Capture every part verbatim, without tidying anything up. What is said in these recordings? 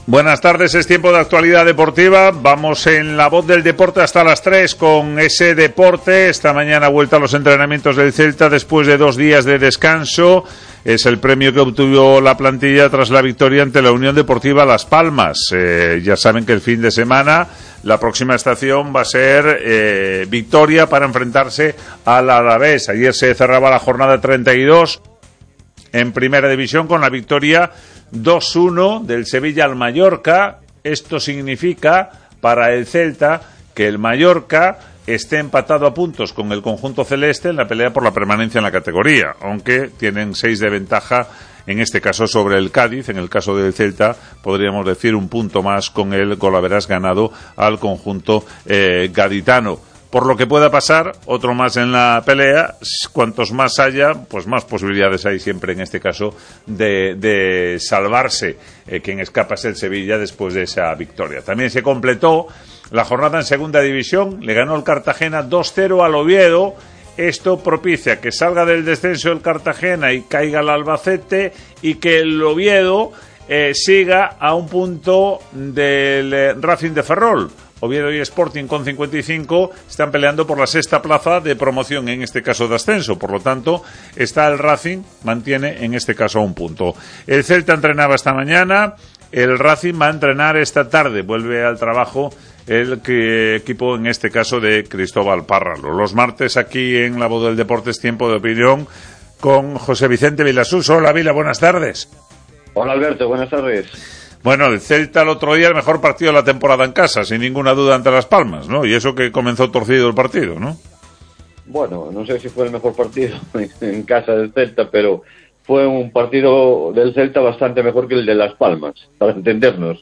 Buenas tardes, es tiempo de actualidad deportiva. Vamos en La Voz del Deporte hasta las tres con ese deporte. Esta mañana vuelta a los entrenamientos del Celta después de dos días de descanso. Es el premio que obtuvo la plantilla tras la victoria ante la Unión Deportiva Las Palmas. Eh, ya saben que el fin de semana la próxima estación va a ser eh, Victoria para enfrentarse al Alavés. Ayer se cerraba la jornada treinta y dos en Primera División con la victoria dos uno del Sevilla al Mallorca. Esto significa para el Celta que el Mallorca esté empatado a puntos con el conjunto celeste en la pelea por la permanencia en la categoría, aunque tienen seis de ventaja, en este caso sobre el Cádiz. En el caso del Celta podríamos decir un punto más con el golaveras ganado al conjunto eh, gaditano. Por lo que pueda pasar, otro más en la pelea. Cuantos más haya, pues más posibilidades hay siempre en este caso de, de salvarse. Eh, quien escapa es el Sevilla después de esa victoria. También se completó la jornada en Segunda División. Le ganó el Cartagena dos cero al Oviedo. Esto propicia que salga del descenso el Cartagena y caiga el Albacete, y que el Oviedo eh, siga a un punto del eh, Racing de Ferrol. Oviedo y Sporting con cincuenta y cinco están peleando por la sexta plaza de promoción, en este caso de ascenso. Por lo tanto, está el Racing, mantiene en este caso un punto. El Celta entrenaba esta mañana, el Racing va a entrenar esta tarde. Vuelve al trabajo el que, equipo, en este caso, de Cristóbal Párralo. Los martes aquí en La Voz del Deporte es tiempo de opinión con José Vicente Vilasús. Hola, Vila, buenas tardes. Hola, Alberto, buenas tardes. Bueno, el Celta el otro día el mejor partido de la temporada en casa, sin ninguna duda, ante Las Palmas, ¿no? Y eso que comenzó torcido el partido, ¿no? Bueno, no sé si fue el mejor partido en casa del Celta, pero fue un partido del Celta bastante mejor que el de Las Palmas, para entendernos.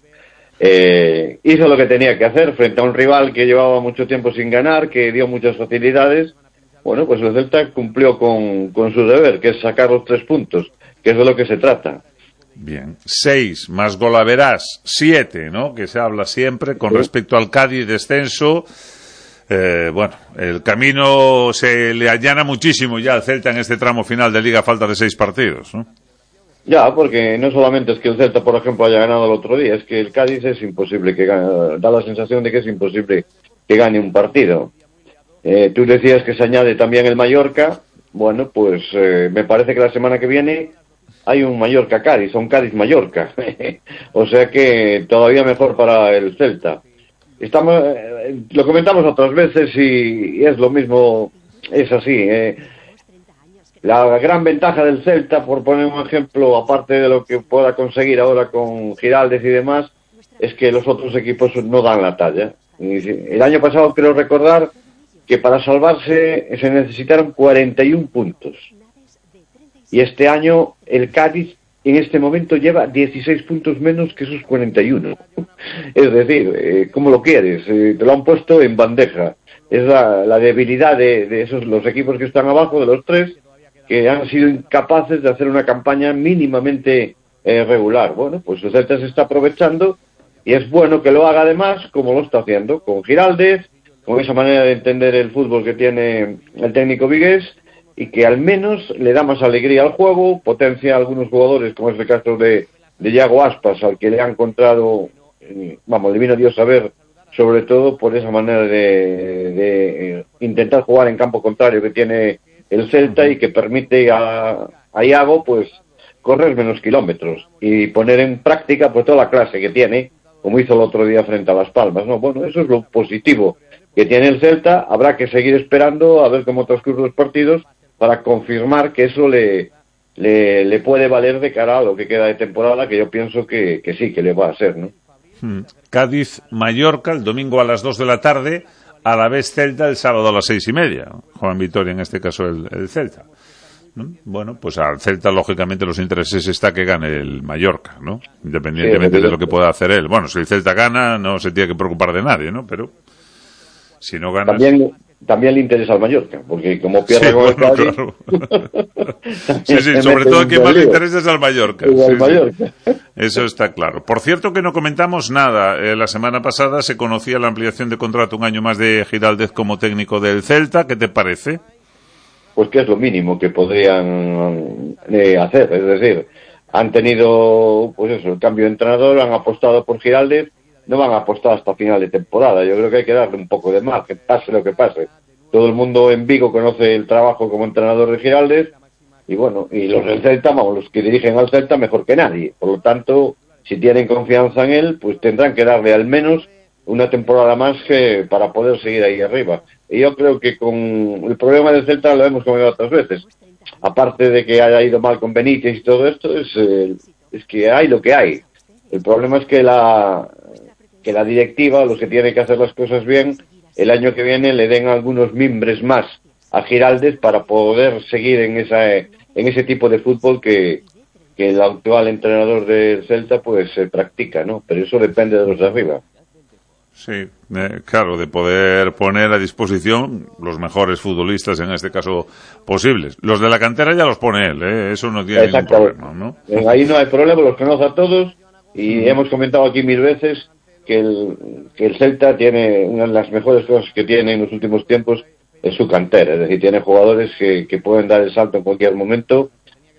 Eh, hizo lo que tenía que hacer frente a un rival que llevaba mucho tiempo sin ganar, que dio muchas facilidades. Bueno, pues el Celta cumplió con, con su deber, que es sacar los tres puntos, que es de lo que se trata. Bien, seis más golaveras, siete, ¿no? Que se habla siempre con sí. Respecto al Cádiz descenso. Eh, bueno, el camino se le allana muchísimo ya al Celta en este tramo final de Liga, falta de seis partidos, ¿no? Ya, porque no solamente es que el Celta, por ejemplo, haya ganado el otro día, es que el Cádiz es imposible que gane, da la sensación de que es imposible que gane un partido. Eh, tú decías que se añade también el Mallorca. Bueno, pues eh, me parece que la semana que viene hay un Mallorca-Cádiz, o un Cádiz-Mallorca. O sea que todavía mejor para el Celta. Estamos, eh, lo comentamos otras veces y, y es lo mismo, es así. Eh. La gran ventaja del Celta, por poner un ejemplo, aparte de lo que pueda conseguir ahora con Giraldez y demás, es que los otros equipos no dan la talla. Y el año pasado creo recordar que para salvarse se necesitaron cuarenta y un puntos. Y este año el Cádiz en este momento lleva dieciséis puntos menos que esos cuarenta y uno. Es decir, eh, ¿cómo lo quieres? Eh, te lo han puesto en bandeja. Es la, la debilidad de, de esos los equipos que están abajo, de los tres, que han sido incapaces de hacer una campaña mínimamente eh, regular. Bueno, pues el Celta se está aprovechando y es bueno que lo haga además, como lo está haciendo, con Giraldez, con esa manera de entender el fútbol que tiene el técnico vigués, y que al menos le da más alegría al juego, potencia a algunos jugadores, como es el caso de, de Yago Aspas, al que le ha encontrado, eh, vamos, le vino Dios a ver, sobre todo por esa manera de, de eh, intentar jugar en campo contrario que tiene el Celta y que permite a, a Yago, pues, correr menos kilómetros y poner en práctica, pues, toda la clase que tiene, como hizo el otro día frente a Las Palmas, ¿no? Bueno, eso es lo positivo que tiene el Celta. Habrá que seguir esperando a ver cómo transcurren los partidos, para confirmar que eso le, le, le puede valer de cara a lo que queda de temporada, que yo pienso que, que sí, que le va a ser, ¿no? Hmm. Cádiz-Mallorca, el domingo a las dos de la tarde, a la vez Celta el sábado a las seis y media. Juan Vitoria, en este caso, el, el Celta. ¿No? Bueno, pues al Celta, lógicamente, los intereses está que gane el Mallorca, ¿no? Independientemente sí, de lo que pueda hacer él. Bueno, si el Celta gana, no se tiene que preocupar de nadie, ¿no? Pero si no gana... También... También le interesa al Mallorca, porque como pierde sí, con bueno, el Cádiz... Claro. sí, sí, sobre todo a quien más le interesa es al Mallorca. Sí, sí, al Mallorca. Sí. Eso está claro. Por cierto que no comentamos nada. Eh, la semana pasada se conocía la ampliación de contrato un año más de Giraldez como técnico del Celta. ¿Qué te parece? Pues que es lo mínimo que podrían eh, hacer. Es decir, han tenido, pues eso, el cambio de entrenador, han apostado por Giraldez, no van a apostar hasta final de temporada. Yo creo que hay que darle un poco de margen, pase lo que pase. Todo el mundo en Vigo conoce el trabajo como entrenador de Giraldez, y bueno, y los del Celta, vamos, los que dirigen al Celta mejor que nadie. Por lo tanto, si tienen confianza en él, pues tendrán que darle al menos una temporada más que para poder seguir ahí arriba. Y yo creo que con el problema del Celta lo hemos comentado otras veces. Aparte de que haya ido mal con Benítez y todo esto, es, eh, es que hay lo que hay. El problema es que la que la directiva, los que tienen que hacer las cosas bien, el año que viene le den algunos mimbres más a Giraldez para poder seguir en esa en ese tipo de fútbol que, que el actual entrenador del Celta pues se practica, ¿no? Pero eso depende de los de arriba. Sí, eh, claro, de poder poner a disposición los mejores futbolistas, en este caso, posibles. Los de la cantera ya los pone él, ¿eh? Eso no tiene ningún problema, ¿no? Ahí no hay problema, los conoce a todos, y mm. hemos comentado aquí mil veces que el, que el Celta tiene una de las mejores cosas que tiene en los últimos tiempos es su cantera, es decir, tiene jugadores que, que pueden dar el salto en cualquier momento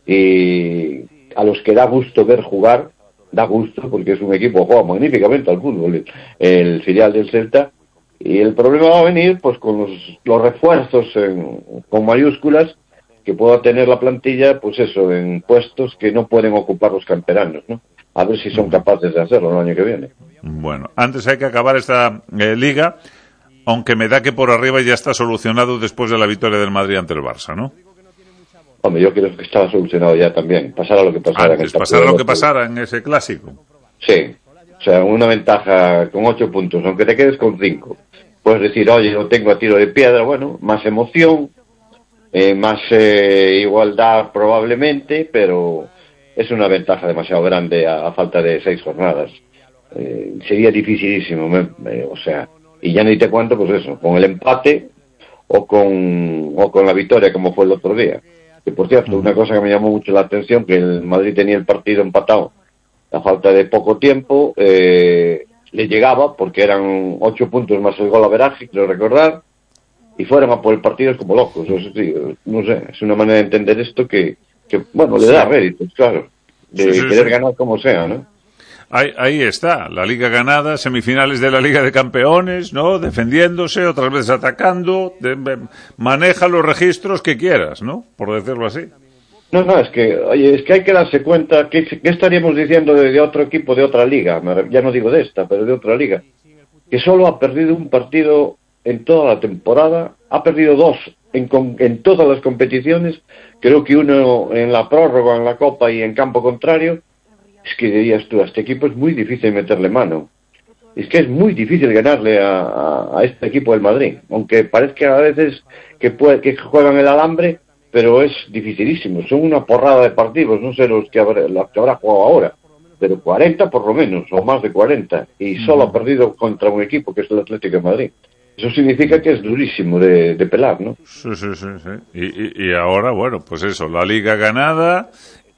y a los que da gusto ver jugar, da gusto porque es un equipo que juega magníficamente al fútbol, el, el filial del Celta, y el problema va a venir pues con los, los refuerzos en, con mayúsculas que pueda tener la plantilla, pues eso, en puestos que no pueden ocupar los canteranos, ¿no? A ver si son capaces de hacerlo el año que viene. Bueno, antes hay que acabar esta eh, liga, aunque me da que por arriba ya está solucionado después de la victoria del Madrid ante el Barça, ¿no? Hombre, yo creo que estaba solucionado ya también, pasara lo que pasara. Antes, en pasara lo que pasara en ese clásico. Sí, o sea, una ventaja con ocho puntos, aunque te quedes con cinco. Puedes decir, oye, no tengo a tiro de piedra, bueno, más emoción, eh, más eh, igualdad probablemente, pero es una ventaja demasiado grande a, a falta de seis jornadas. Eh, sería dificilísimo, me, me, o sea, y ya ni te cuento, pues eso, con el empate o con, o con la victoria, como fue el otro día. Que por cierto, una cosa que me llamó mucho la atención, que el Madrid tenía el partido empatado a falta de poco tiempo, eh, le llegaba, porque eran ocho puntos más el gol averaje, quiero recordar, y fueron a por el partido como locos. Eso sí, no sé, es una manera de entender esto que, que bueno, le da réditos, claro, de sí, sí, querer sí. ganar como sea, ¿no? Ahí, ahí está, la Liga ganada, semifinales de la Liga de Campeones, ¿no? Defendiéndose, otras veces atacando, de, de, maneja los registros que quieras, ¿no? Por decirlo así. No, no, es que, oye, es que hay que darse cuenta, ¿qué, qué estaríamos diciendo de, de otro equipo de otra liga? Ya no digo de esta, pero de otra liga, que solo ha perdido un partido en toda la temporada, ha perdido dos en, en todas las competiciones, creo que uno en la prórroga, en la Copa y en campo contrario. Es que dirías tú, a este equipo es muy difícil meterle mano. Es que es muy difícil ganarle a, a, a este equipo del Madrid. Aunque parezca a veces que, puede, que juegan el alambre, pero es dificilísimo. Son una porrada de partidos, no sé los que habrá, los que habrá jugado ahora, pero cuarenta por lo menos, o más de cuarenta. Y solo uh-huh. ha perdido contra un equipo que es el Atlético de Madrid. Eso significa que es durísimo de, de pelar, ¿no? Sí, sí, sí. sí. Y, y, y ahora, bueno, pues eso, la Liga ganada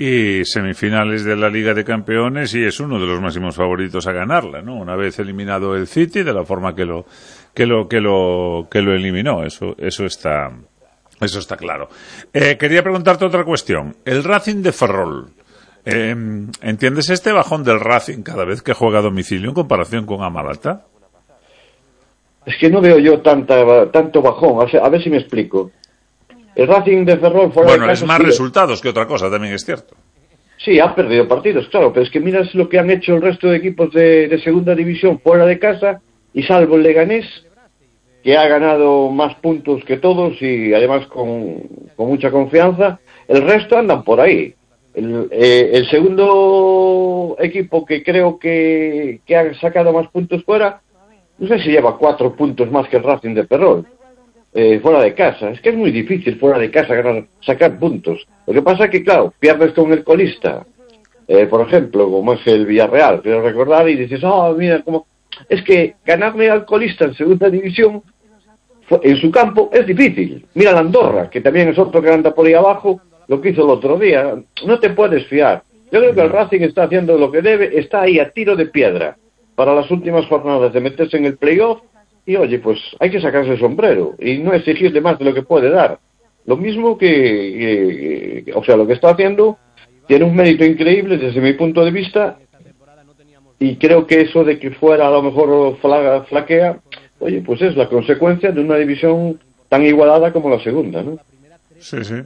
y semifinales de la Liga de Campeones, y es uno de los máximos favoritos a ganarla, ¿no? Una vez eliminado el City, de la forma que lo que lo que lo que lo eliminó, eso eso está eso está claro. Eh, quería preguntarte otra cuestión. El Racing de Ferrol, eh, ¿entiendes este bajón del Racing cada vez que juega a domicilio en comparación con Amalata? Es que no veo yo tanta tanto bajón, a ver si me explico. El Racing de Ferrol fuera bueno, de casa, es más sí, resultados que otra cosa, también es cierto. Sí, ha perdido partidos, claro, pero es que miras lo que han hecho el resto de equipos de, de segunda división fuera de casa, y salvo el Leganés, que ha ganado más puntos que todos y además con, con mucha confianza, el resto andan por ahí. El, eh, el segundo equipo que creo que, que ha sacado más puntos fuera, no sé si lleva cuatro puntos más que el Racing de Ferrol. Eh, fuera de casa, es que es muy difícil fuera de casa ganar, sacar puntos. Lo que pasa es que, claro, pierdes con el colista, eh, por ejemplo, como es el Villarreal, quiero recordar, y dices, ah, oh, mira, como es que ganarle al colista en segunda división en su campo es difícil. Mira la Andorra, que también es otro que anda por ahí abajo, lo que hizo el otro día, no te puedes fiar. Yo creo que el Racing está haciendo lo que debe, está ahí a tiro de piedra para las últimas jornadas de meterse en el playoff. Y oye, pues hay que sacarse el sombrero y no exigirle más de lo que puede dar. Lo mismo que, que, que o sea, lo que está haciendo tiene un mérito increíble desde mi punto de vista, y creo que eso de que fuera a lo mejor fla, flaquea, oye, pues es la consecuencia de una división tan igualada como la segunda, ¿no? Sí, sí.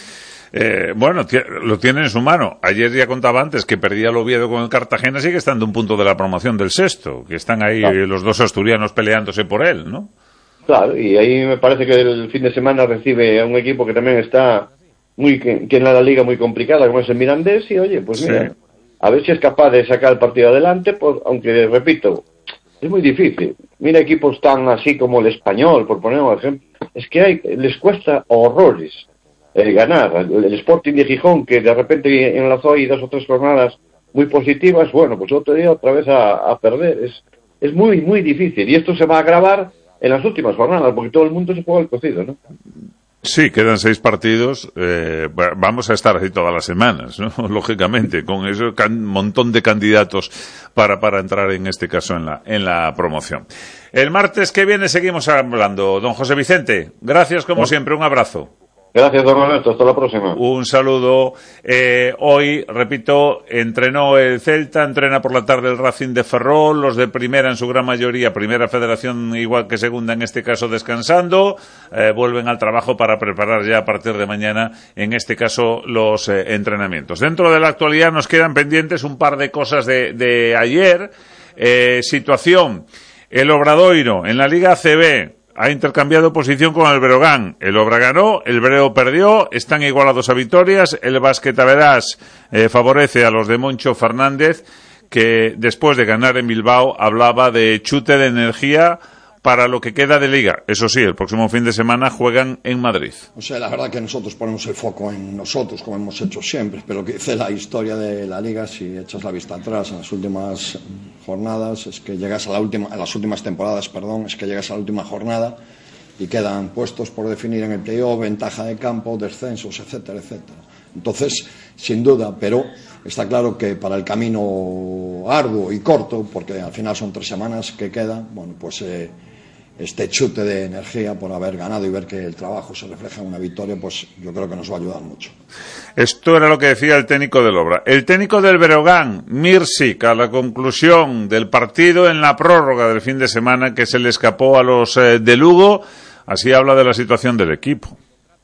Eh, bueno, lo tiene en su mano. Ayer ya contaba antes que perdía el Oviedo con el Cartagena, sigue estando un punto de la promoción del sexto, que están ahí claro. Los dos asturianos peleándose por él, ¿no? Claro, y ahí me parece que el fin de semana recibe a un equipo que también está muy que, que en la liga muy complicada, como es el Mirandés, y oye, pues mira, sí. A ver si es capaz de sacar el partido adelante, pues, aunque, repito, es muy difícil. Mira equipos tan así como el Español, por poner un ejemplo, es que hay, les cuesta horrores eh, ganar. El, el Sporting de Gijón, que de repente enlazó ahí dos o tres jornadas muy positivas, bueno, pues otro día otra vez a, a perder. Es, es muy, muy difícil. Y esto se va a agravar en las últimas jornadas, porque todo el mundo se juega el cocido, ¿no? Sí, quedan seis partidos. Eh, vamos a estar así todas las semanas, ¿no? Lógicamente, con ese can- montón de candidatos para, para entrar en este caso en la, en la promoción. El martes que viene seguimos hablando. Don José Vicente, gracias como siempre, un abrazo. Gracias, don Alberto. Hasta la próxima. Un saludo. Eh, hoy, repito, entrenó el Celta, entrena por la tarde el Racing de Ferrol, los de primera en su gran mayoría, primera federación igual que segunda en este caso descansando, eh, vuelven al trabajo para preparar ya a partir de mañana, en este caso, los eh, entrenamientos. Dentro de la actualidad nos quedan pendientes un par de cosas de, de ayer. Eh, situación, el Obradoiro en la Liga A C B. Ha intercambiado posición con el Breogán. El Obra ganó, el Breo perdió, están igualados a victorias. El Básquet Averás eh, favorece a los de Moncho Fernández, que después de ganar en Bilbao hablaba de chute de energía para lo que queda de Liga. Eso sí, el próximo fin de semana juegan en Madrid. O sea, la verdad que nosotros ponemos el foco en nosotros, como hemos hecho siempre, pero lo que dice la historia de la Liga, si echas la vista atrás en las últimas jornadas, es que llegas a la última, en las últimas temporadas, perdón, es que llegas a la última jornada y quedan puestos por definir en el playoff, ventaja de campo, descensos, etcétera, etcétera. Entonces, sin duda, pero está claro que para el camino arduo y corto, porque al final son tres semanas que quedan, bueno, pues eh, este chute de energía por haber ganado y ver que el trabajo se refleja en una victoria, pues yo creo que nos va a ayudar mucho. Esto era lo que decía el técnico del Obra. El técnico del Breogán, Mirsic, a la conclusión del partido en la prórroga del fin de semana que se le escapó a los eh, de Lugo, así habla de la situación del equipo.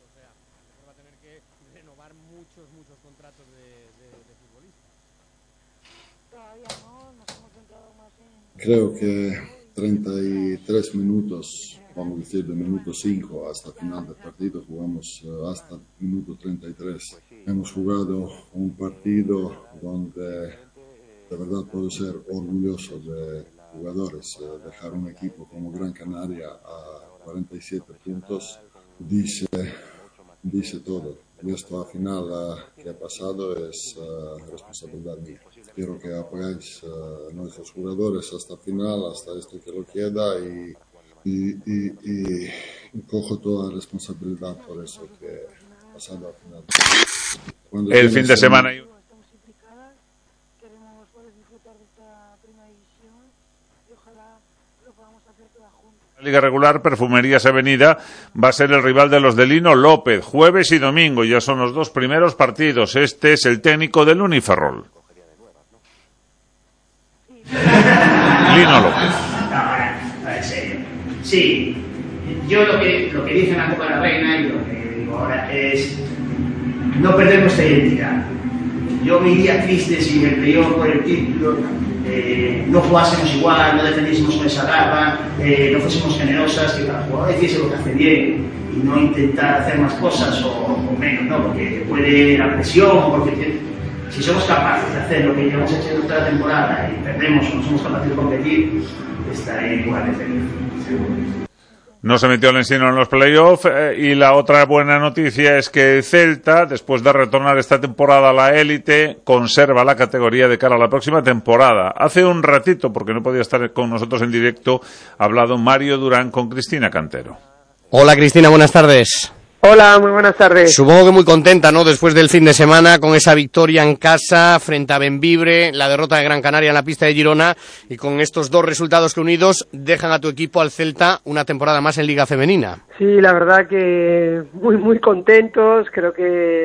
Creo que treinta y tres minutos, vamos a decir de minuto cinco hasta el final del partido, jugamos uh, hasta el minuto treinta y tres. Hemos jugado un partido donde de verdad puedo ser orgulloso de jugadores. Uh, dejar un equipo como Gran Canaria a cuarenta y siete puntos dice, dice todo. Y esto al final uh, que ha pasado es uh, responsabilidad mía. Quiero que apoyáis a uh, nuestros jugadores hasta el final, hasta esto que lo queda, y, y, y, y cojo toda la responsabilidad por eso que ha pasado al final. Cuando el fin de semana. La Liga Regular, Perfumerías Avenida va a ser el rival de los de Lino López, jueves y domingo, ya son los dos primeros partidos. Este es el técnico del Uniferrol. Lino López. No, en serio. Sí, yo lo que, lo que dice en la Copa de la Reina y lo que digo ahora es no perder nuestra identidad. Yo me iría triste si me peleó por el título, eh, no jugásemos igual, no defendiésemos con esa garra, eh, no fuésemos generosas, que cada jugador hiciese lo que hace bien y no intentar hacer más cosas o, o menos, ¿no? Porque puede la presión o porque si somos capaces de hacer lo que llevamos hecho en toda la temporada y perdemos o no somos capaces de competir, estaré igual de feliz, seguro. No se metió el Ensino en los playoffs eh, y la otra buena noticia es que el Celta, después de retornar esta temporada a la élite, conserva la categoría de cara a la próxima temporada. Hace un ratito, porque no podía estar con nosotros en directo, ha hablado Mario Durán con Cristina Cantero. Hola Cristina, buenas tardes. Hola, muy buenas tardes. Supongo que muy contenta, ¿no?, después del fin de semana, con esa victoria en casa frente a Bembibre, la derrota de Gran Canaria en la pista de Girona, y con estos dos resultados que unidos dejan a tu equipo, al Celta, una temporada más en Liga Femenina. Sí, la verdad que muy, muy contentos. Creo que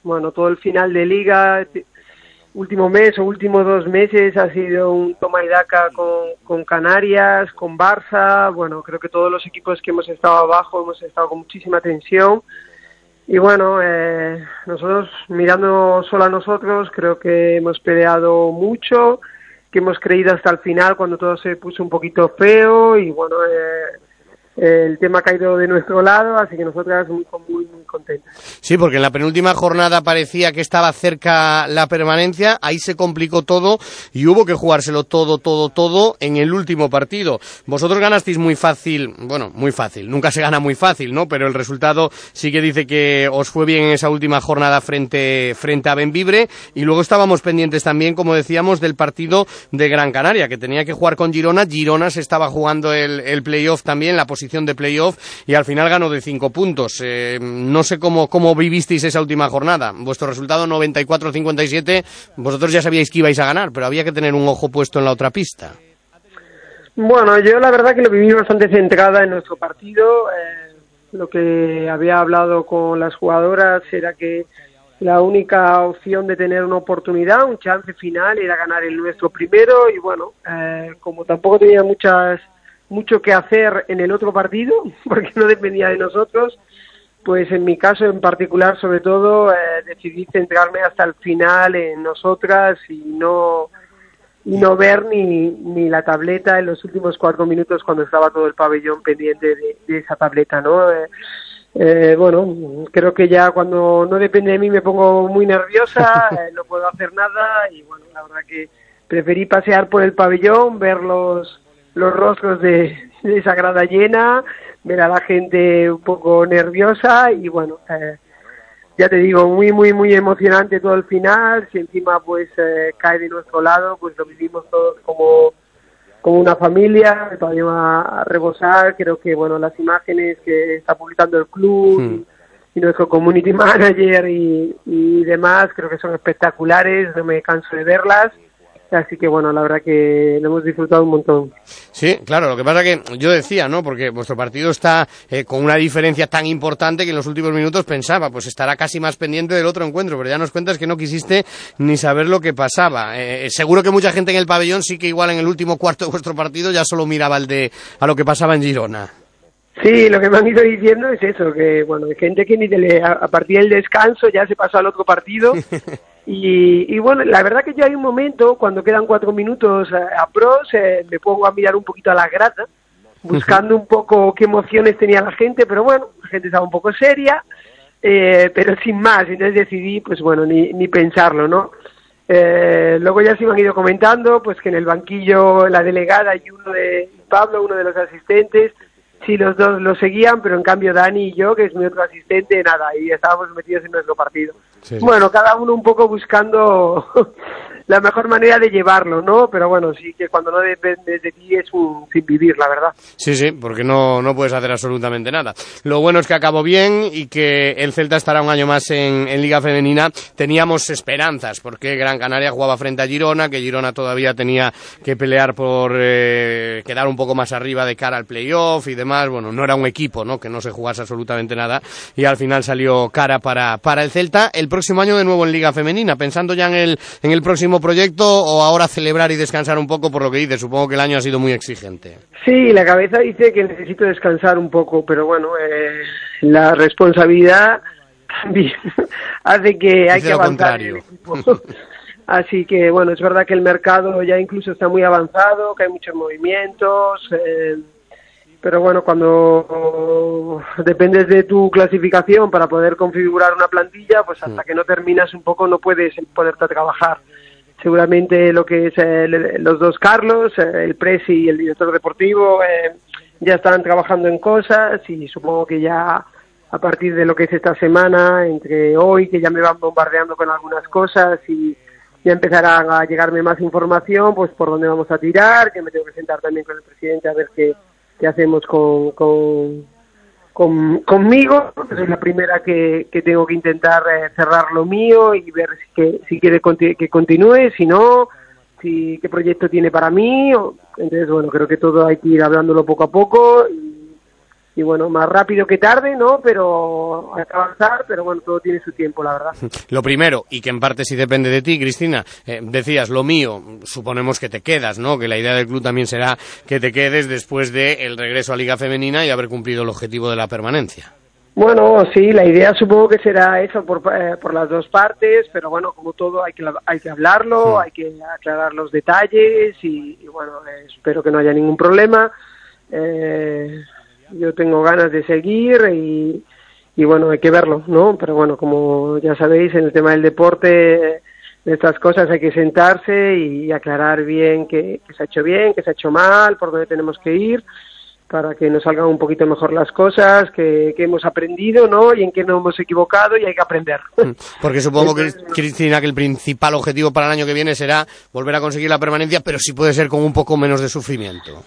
bueno, todo el final de liga, último mes o últimos dos meses ha sido un toma y daca con, con Canarias, con Barça, bueno, creo que todos los equipos que hemos estado abajo hemos estado con muchísima tensión. Y bueno, eh, nosotros mirando solo a nosotros, creo que hemos peleado mucho, que hemos creído hasta el final cuando todo se puso un poquito feo y bueno, eh, el tema ha caído de nuestro lado, así que nosotras muy, muy, muy contentas. Sí, porque en la penúltima jornada parecía que estaba cerca la permanencia, ahí se complicó todo y hubo que jugárselo todo, todo, todo en el último partido. Vosotros ganasteis muy fácil, bueno, muy fácil, nunca se gana muy fácil, ¿no? Pero el resultado sí que dice que os fue bien en esa última jornada frente, frente a Bembibre, y luego estábamos pendientes también, como decíamos, del partido de Gran Canaria, que tenía que jugar con Girona. Girona se estaba jugando el, el playoff también, la posición de playoff, y al final ganó de cinco puntos. Eh, no sé cómo, cómo vivisteis esa última jornada. Vuestro resultado noventa y cuatro a cincuenta y siete, vosotros ya sabíais que ibais a ganar, pero había que tener un ojo puesto en la otra pista. Bueno, yo la verdad que lo viví bastante centrada en nuestro partido. Eh, lo que había hablado con las jugadoras era que la única opción de tener una oportunidad, un chance final, era ganar el nuestro primero, y bueno, eh, como tampoco tenía muchas mucho que hacer en el otro partido, porque no dependía de nosotros, pues en mi caso en particular, sobre todo, eh, decidí centrarme hasta el final en nosotras y no y no ver ni, ni la tableta en los últimos cuatro minutos cuando estaba todo el pabellón pendiente de, de esa tableta, ¿no? Eh, eh, bueno, creo que ya cuando no depende de mí me pongo muy nerviosa, eh, no puedo hacer nada, y bueno, la verdad que preferí pasear por el pabellón, ver los los rostros de, de esa grada llena, ver a la gente un poco nerviosa y bueno, eh, ya te digo, muy, muy, muy emocionante todo el final. Si encima pues eh, cae de nuestro lado, pues lo vivimos todos como, como una familia, todavía va a rebosar. Creo que bueno, las imágenes que está publicando el club hmm. y, y nuestro community manager y, y demás, creo que son espectaculares, no me canso de verlas. Así que bueno, la verdad que lo hemos disfrutado un montón. Sí, claro, lo que pasa que yo decía, ¿no? Porque vuestro partido está eh, con una diferencia tan importante que en los últimos minutos pensaba, pues estará casi más pendiente del otro encuentro, pero ya nos cuentas que no quisiste ni saber lo que pasaba. Eh, seguro que mucha gente en el pabellón sí que igual en el último cuarto de vuestro partido ya solo miraba al de a lo que pasaba en Girona. Sí, lo que me han ido diciendo es eso, que bueno, hay gente que ni de, a, a partir del descanso ya se pasó al otro partido. Y, y bueno, la verdad que yo hay un momento, cuando quedan cuatro minutos a, a pros, eh, me pongo a mirar un poquito a la grada, buscando un poco qué emociones tenía la gente, pero bueno, la gente estaba un poco seria, eh, pero sin más, entonces decidí, pues bueno, ni, ni pensarlo, ¿no? Eh, luego ya se me han ido comentando, pues que en el banquillo la delegada y uno de Pablo, uno de los asistentes, sí, los dos lo seguían, pero en cambio Dani y yo, que es mi otro asistente, nada, y estábamos metidos en nuestro partido. Sí, sí. Bueno, cada uno un poco buscando la mejor manera de llevarlo, ¿no? Pero bueno, sí que cuando no depende de ti es un sin vivir, la verdad. Sí, sí, porque no, no puedes hacer absolutamente nada. Lo bueno es que acabó bien y que el Celta estará un año más en, en Liga Femenina. Teníamos esperanzas, porque Gran Canaria jugaba frente a Girona, que Girona todavía tenía que pelear por eh, quedar un poco más arriba de cara al playoff y demás. Bueno, no era un equipo, ¿no?, que no se jugase absolutamente nada, y al final salió cara para, para el Celta. El próximo año de nuevo en Liga Femenina, pensando ya en el, en el próximo proyecto, o ahora celebrar y descansar un poco por lo que dices. Supongo que el año ha sido muy exigente. Sí, la cabeza dice que necesito descansar un poco, pero bueno, eh, la responsabilidad también hace que hay que avanzar en el equipo. Así que bueno, es verdad que el mercado ya incluso está muy avanzado, que hay muchos movimientos, eh, pero bueno, cuando dependes de tu clasificación para poder configurar una plantilla, pues hasta que no terminas un poco no puedes ponerte a trabajar. Seguramente lo que es el, los dos Carlos, el presi y el director deportivo, eh, ya están trabajando en cosas, y supongo que ya a partir de lo que es esta semana, entre hoy, que ya me van bombardeando con algunas cosas, y ya empezará a llegarme más información, pues por dónde vamos a tirar, que me tengo que sentar también con el presidente a ver qué, qué hacemos con... con Con, conmigo, es la primera que, que tengo que intentar eh, cerrar lo mío y ver si, que, si quiere conti- que continúe, si no, si qué proyecto tiene para mí. O, entonces, bueno, creo que todo hay que ir hablándolo poco a poco y, y bueno, más rápido que tarde, ¿no? Pero hay que avanzar, pero bueno, todo tiene su tiempo, la verdad. Lo primero, y que en parte sí depende de ti, Cristina, eh, decías, lo mío, suponemos que te quedas, ¿no? Que la idea del club también será que te quedes después del regreso a Liga Femenina y haber cumplido el objetivo de la permanencia. Bueno, sí, la idea supongo que será eso por, eh, por las dos partes, pero bueno, como todo hay que hay que hablarlo, sí. Hay que aclarar los detalles y, y bueno, eh, espero que no haya ningún problema. Eh, yo tengo ganas de seguir y, y bueno, hay que verlo, ¿no? Pero bueno, como ya sabéis, en el tema del deporte, de estas cosas hay que sentarse y aclarar bien qué se ha hecho bien, qué se ha hecho mal, por dónde tenemos que ir, para que nos salgan un poquito mejor las cosas, que, que hemos aprendido, ¿no? Y en qué nos hemos equivocado y hay que aprender. Porque supongo, que, Cristina, que el principal objetivo para el año que viene será volver a conseguir la permanencia, pero sí puede ser con un poco menos de sufrimiento.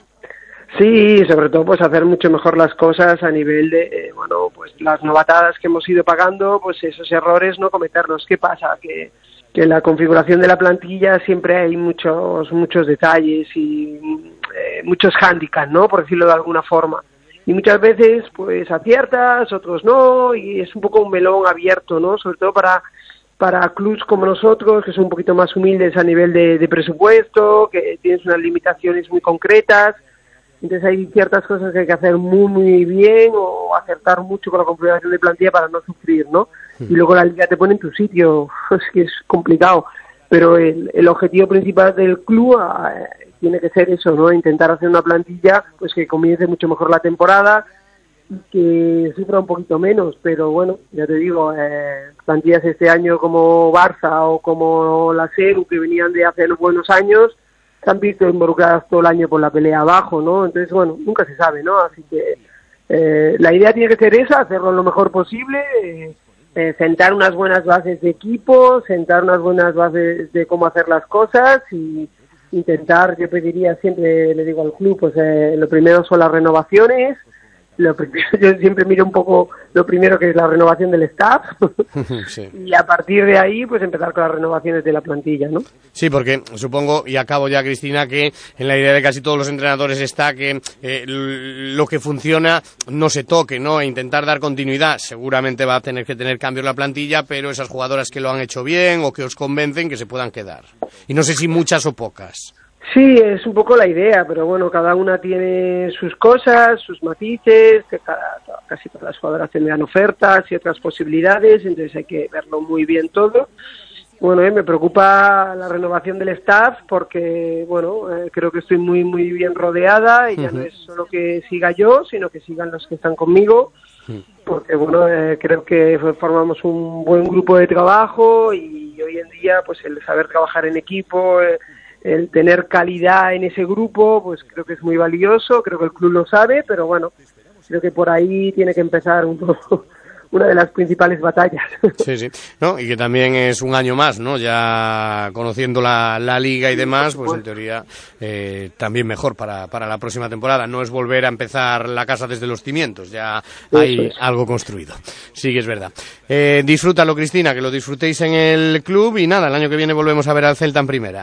Sí, sobre todo pues hacer mucho mejor las cosas a nivel de, eh, bueno, pues las novatadas que hemos ido pagando, pues esos errores no cometerlos. ¿Qué pasa? Que, que en la configuración de la plantilla siempre hay muchos muchos detalles y eh, muchos hándicaps, ¿no? Por decirlo de alguna forma. Y muchas veces pues aciertas, otros no, y es un poco un melón abierto, ¿no? Sobre todo para para clubs como nosotros, que son un poquito más humildes a nivel de, de presupuesto, que tienes unas limitaciones muy concretas. Entonces hay ciertas cosas que hay que hacer muy, muy bien o acertar mucho con la configuración de plantilla para no sufrir, ¿no? Sí. Y luego la liga te pone en tu sitio, es que es complicado. Pero el, el objetivo principal del club eh, tiene que ser eso, ¿no? Intentar hacer una plantilla pues que comience mucho mejor la temporada y que sufra un poquito menos. Pero bueno, ya te digo, eh, plantillas este año como Barça o como la C E R U, que venían de hace buenos años, se han visto involucradas todo el año por la pelea abajo, ¿no? Entonces, bueno, nunca se sabe, ¿no? Así que eh, la idea tiene que ser esa, hacerlo lo mejor posible, eh, eh, sentar unas buenas bases de equipo, sentar unas buenas bases de cómo hacer las cosas y intentar, yo pediría siempre, le digo al club, pues eh, lo primero son las renovaciones. Lo primero, yo siempre miro un poco lo primero, que es la renovación del staff, sí. Y a partir de ahí pues empezar con las renovaciones de la plantilla, ¿no? Sí, porque supongo, y acabo ya, Cristina, que en la idea de casi todos los entrenadores está que eh, lo que funciona no se toque, ¿no? E intentar dar continuidad. Seguramente va a tener que tener cambios la plantilla, pero esas jugadoras que lo han hecho bien o que os convencen, que se puedan quedar. Y no sé si muchas o pocas. Sí, es un poco la idea, pero bueno, cada una tiene sus cosas, sus matices, que cada, casi todas las jugadoras tendrán ofertas y otras posibilidades, entonces hay que verlo muy bien todo. Bueno, eh, me preocupa la renovación del staff porque, bueno, eh, creo que estoy muy muy bien rodeada y ya uh-huh. no es solo que siga yo, sino que sigan los que están conmigo, porque, bueno, eh, creo que formamos un buen grupo de trabajo y hoy en día, pues el saber trabajar en equipo, eh, el tener calidad en ese grupo, pues creo que es muy valioso, creo que el club lo sabe, pero bueno, creo que por ahí tiene que empezar un poco una de las principales batallas. Sí, sí, no, y que también es un año más, ¿no? Ya conociendo la, la liga y demás, pues en teoría eh, también mejor para, para la próxima temporada. No es volver a empezar la casa desde los cimientos, ya hay es. algo construido. Sí, que es verdad. Eh, disfrútalo, Cristina, que lo disfrutéis en el club y nada, el año que viene volvemos a ver al Celta en primera.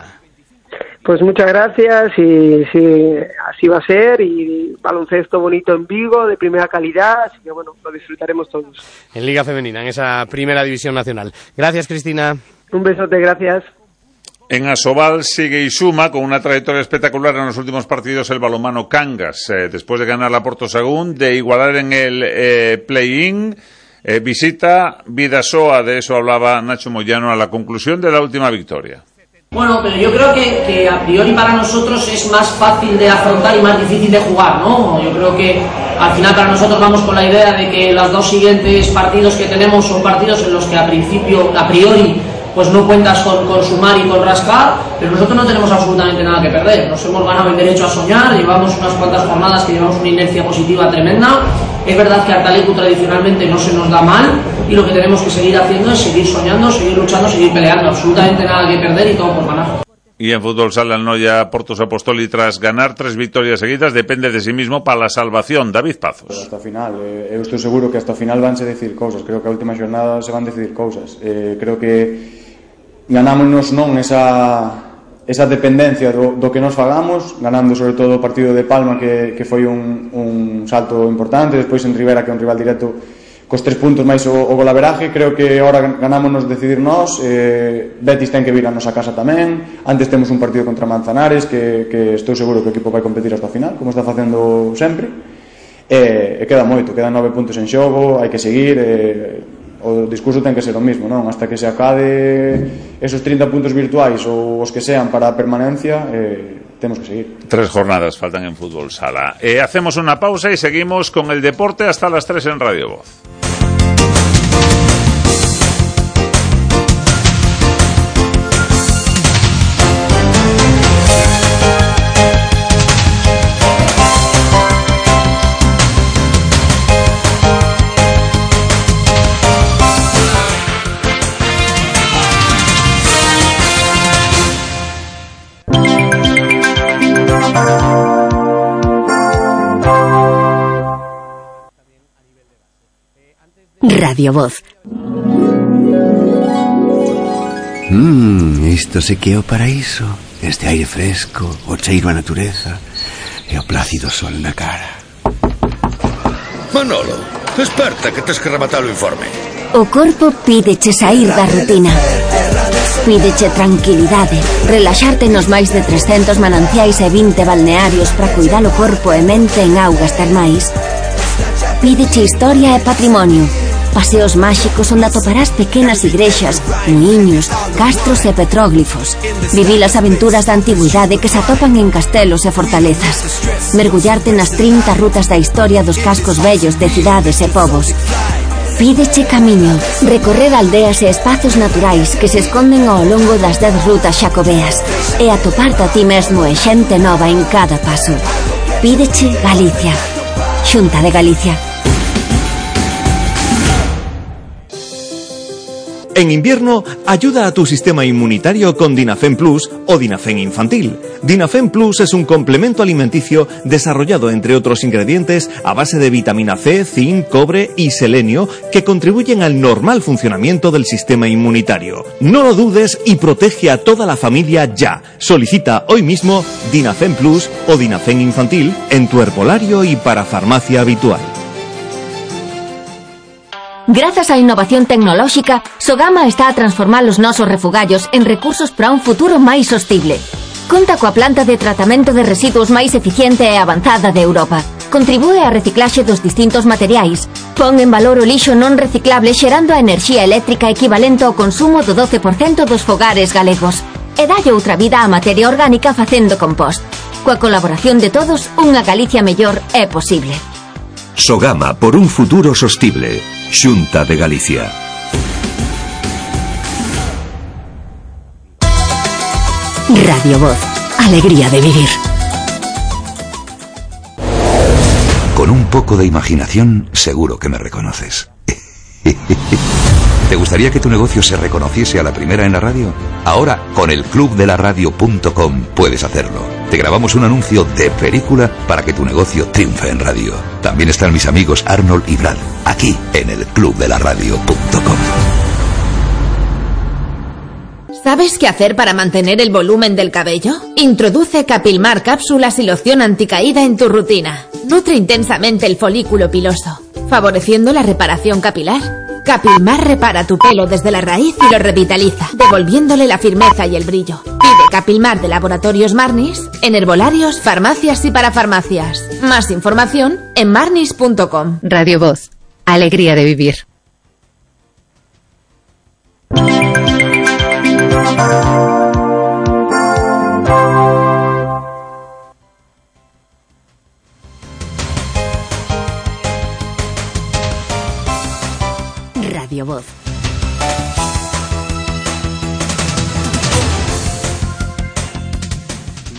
Pues muchas gracias y sí, así va a ser, y baloncesto bonito en Vigo, de primera calidad, así que bueno, lo disfrutaremos todos. En Liga Femenina, en esa primera división nacional. Gracias, Cristina. Un besote, gracias. En Asobal sigue y suma con una trayectoria espectacular en los últimos partidos el balonmano Cangas, eh, después de ganar la Porto Sagún, de igualar en el eh, play-in, eh, visita Bidasoa, de eso hablaba Nacho Moyano a la conclusión de la última victoria. Bueno, pero yo creo que, que a priori para nosotros es más fácil de afrontar y más difícil de jugar, ¿no? Yo creo que al final para nosotros vamos con la idea de que los dos siguientes partidos que tenemos son partidos en los que a principio, a priori, pues no cuentas con, con sumar y con rascar, pero nosotros no tenemos absolutamente nada que perder. Nos hemos ganado el derecho a soñar, llevamos unas cuantas jornadas que llevamos una inercia positiva tremenda. Es verdad que Artalecu tradicionalmente no se nos da mal y lo que tenemos que seguir haciendo es seguir soñando, seguir luchando, seguir peleando. Absolutamente nada que perder y todo por ganar. Y en fútbol sala el Noia Portos Apostoli, tras ganar tres victorias seguidas, depende de sí mismo para la salvación. David Pazos. Pero hasta o final, eh, eu estou seguro que hasta o final vanse decir cousas. Creo que a última xornada se van decidir cousas. Eh, creo que ganámonos non esa esa dependencia do, do que nos fagamos, ganando sobre todo o partido de Palma, que, que foi un, un salto importante, despois en Rivera, que é un rival directo, cos tres puntos máis o, o golaveraje. Creo que ahora ganámonos decidir nós. eh, Betis ten que vir a nosa casa tamén. Antes temos un partido contra Manzanares, que, que estou seguro que o equipo vai competir hasta o final, como está facendo sempre. E, e queda moito, quedan nove puntos en xogo, hai que seguir. e, o discurso ten que ser o mismo, non? Hasta que se acade esos trinta puntos virtuais ou os que sean para a permanencia, eh, temos que seguir. Tres jornadas faltan en fútbol sala. Eh, hacemos una pausa y seguimos con el deporte hasta las tres en Radio Voz. Radio Voz. Mmm, isto se que é o paraíso. Este aire fresco, o cheiro a natureza e o plácido sol na cara. Manolo, desperta que tes que rematar o informe. O corpo pídeche sair da rutina. Pídeche tranquilidade, relaxarte nos máis de trescentos mananciais e vinte balnearios para cuidar o corpo e mente en augas termais. Pídeche historia e patrimonio. Paseos máxicos onde atoparás pequenas igrexas, muiños, castros e petróglifos. Vivir as aventuras da antigüidade que se atopan en castelos e fortalezas. Mergullarte nas trinta rutas da historia dos cascos vellos de cidades e povos. Pídeche camiño, recorrer aldeas e espazos naturais que se esconden ao longo das dez rutas xacobeas e atoparte a ti mesmo e xente nova en cada paso. Pídeche Galicia. Xunta de Galicia. En invierno, ayuda a tu sistema inmunitario con Dinafen Plus o Dinafen Infantil. Dinafen Plus es un complemento alimenticio desarrollado, entre otros ingredientes, a base de vitamina C, zinc, cobre y selenio que contribuyen al normal funcionamiento del sistema inmunitario. No lo dudes y protege a toda la familia ya. Solicita hoy mismo Dinafen Plus o Dinafen Infantil en tu herbolario y para farmacia habitual. Grazas á innovación tecnolóxica, Sogama está a transformar os nosos refugallos en recursos para un futuro máis sostible. Conta coa planta de tratamento de residuos máis eficiente e avanzada de Europa. Contribúe á reciclaxe dos distintos materiais. Pon en valor o lixo non reciclable xerando a enerxía eléctrica equivalente ao consumo do doce por cento dos fogares galegos. E dalle outra vida á materia orgánica facendo compost. Coa colaboración de todos, unha Galicia mellor é posible. Sogama por un futuro sostible. Xunta de Galicia. Radio Voz. Alegría de vivir. Con un poco de imaginación, seguro que me reconoces. ¿Te gustaría que tu negocio se reconociese a la primera en la radio? Ahora, con el club de la radio punto com puedes hacerlo. Te grabamos un anuncio de película para que tu negocio triunfe en radio. También están mis amigos Arnold y Brad, aquí en el club de la radio punto com. ¿Sabes qué hacer para mantener el volumen del cabello? Introduce Capilmar cápsulas y loción anticaída en tu rutina. Nutre intensamente el folículo piloso, favoreciendo la reparación capilar. Capilmar repara tu pelo desde la raíz y lo revitaliza, devolviéndole la firmeza y el brillo. Pide Capilmar de Laboratorios Marnis en herbolarios, farmacias y parafarmacias. Más información en marnis punto com. Radio Voz. Alegría de vivir. Radio Voz.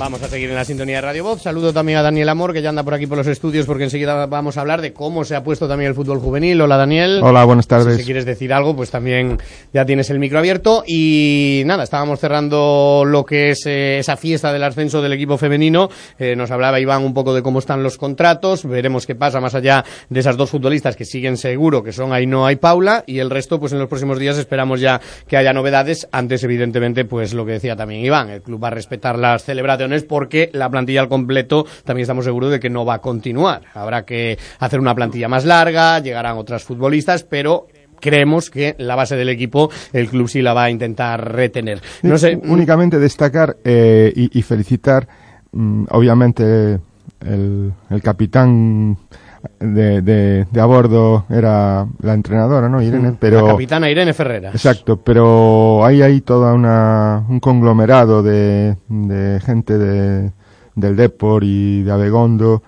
Vamos a seguir en la sintonía de Radio Voz. Saludo también a Daniel Amor, que ya anda por aquí por los estudios, porque enseguida vamos a hablar de cómo se ha puesto también el fútbol juvenil. Hola, Daniel. Hola, buenas tardes. Si quieres decir algo, pues también ya tienes el micro abierto. Y nada, estábamos cerrando lo que es eh, esa fiesta del ascenso del equipo femenino. Eh, nos hablaba Iván un poco de cómo están los contratos. Veremos qué pasa más allá de esas dos futbolistas que siguen seguro, que son Ainhoa y Paula. Y el resto, pues en los próximos días esperamos ya que haya novedades. Antes, evidentemente, pues lo que decía también Iván, el club va a respetar las celebraciones porque la plantilla al completo también estamos seguros de que no va a continuar. Habrá que hacer una plantilla más larga, llegarán otras futbolistas, pero creemos que la base del equipo el club sí la va a intentar retener. No sé, únicamente destacar eh, y, y felicitar mm, obviamente el, el capitán de, de, de a bordo era la entrenadora, ¿no? Irene, pero la capitana Irene Ferreras. Exacto, pero hay ahí toda una un conglomerado de, de gente de, del Depor y de Abegondo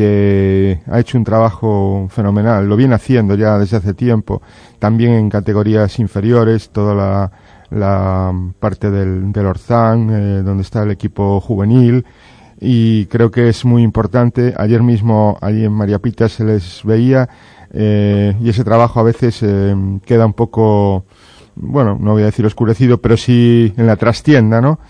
que ha hecho un trabajo fenomenal, lo viene haciendo ya desde hace tiempo, también en categorías inferiores, toda la, la parte del, del Orzán, eh, donde está el equipo juvenil, y creo que es muy importante. Ayer mismo allí en María Pita se les veía eh, y ese trabajo a veces eh, queda un poco, bueno, no voy a decir oscurecido, pero sí en la trastienda, ¿no?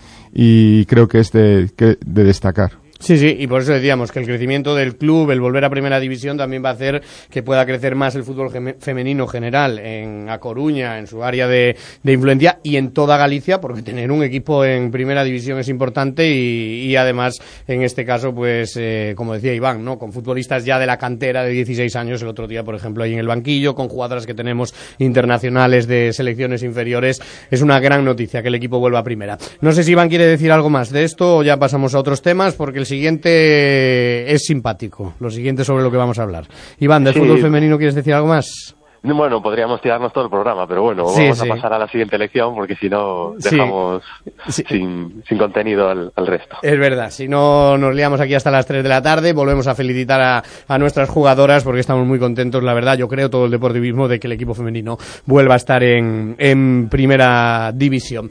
Y creo que es de, que, de destacar. Sí, sí, y por eso decíamos que el crecimiento del club, el volver a Primera División, también va a hacer que pueda crecer más el fútbol gem- femenino general en A Coruña, en su área de, de influencia, y en toda Galicia, porque tener un equipo en Primera División es importante y, y además, en este caso, pues, eh, como decía Iván, ¿no? Con futbolistas ya de la cantera de dieciséis años, el otro día, por ejemplo, ahí en el banquillo, con jugadoras que tenemos internacionales de selecciones inferiores, es una gran noticia que el equipo vuelva a Primera. No sé si Iván quiere decir algo más de esto o ya pasamos a otros temas, porque el siguiente es simpático, lo siguiente sobre lo que vamos a hablar. Iván, ¿del sí. fútbol femenino quieres decir algo más? Bueno, podríamos tirarnos todo el programa, pero bueno, sí, vamos sí. a pasar a la siguiente lección porque si no dejamos sí. sin, sin contenido al, al resto. Es verdad, si no nos liamos aquí hasta las tres de la tarde, volvemos a felicitar a, a nuestras jugadoras porque estamos muy contentos, la verdad, yo creo todo el deportivismo de que el equipo femenino vuelva a estar en, en Primera División.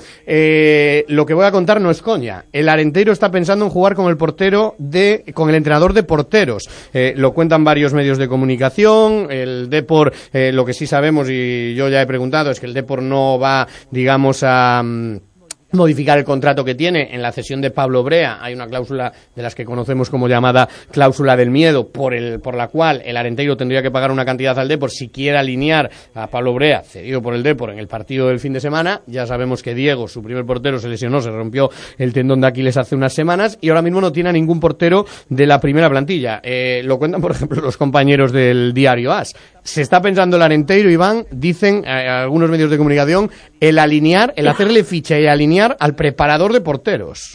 Eh, lo que voy a contar no es coña, el Arenteiro está pensando en jugar con el portero de, con el entrenador de porteros, eh, lo cuentan varios medios de comunicación, el Depor, eh, lo que sí sabemos y yo ya he preguntado es que el Depor no va, digamos, a um, modificar el contrato que tiene. En la cesión de Pablo Brea hay una cláusula de las que conocemos como llamada cláusula del miedo, por el por la cual el Arenteiro tendría que pagar una cantidad al Depor si quiere alinear a Pablo Brea, cedido por el Depor, en el partido del fin de semana. Ya sabemos que Diego, su primer portero, se lesionó, se rompió el tendón de Aquiles hace unas semanas y ahora mismo no tiene a ningún portero de la primera plantilla. Eh, lo cuentan, por ejemplo, los compañeros del diario A S. Se está pensando el Arenteiro, Iván, dicen eh, algunos medios de comunicación, el alinear, el hacerle ficha y alinear al preparador de porteros.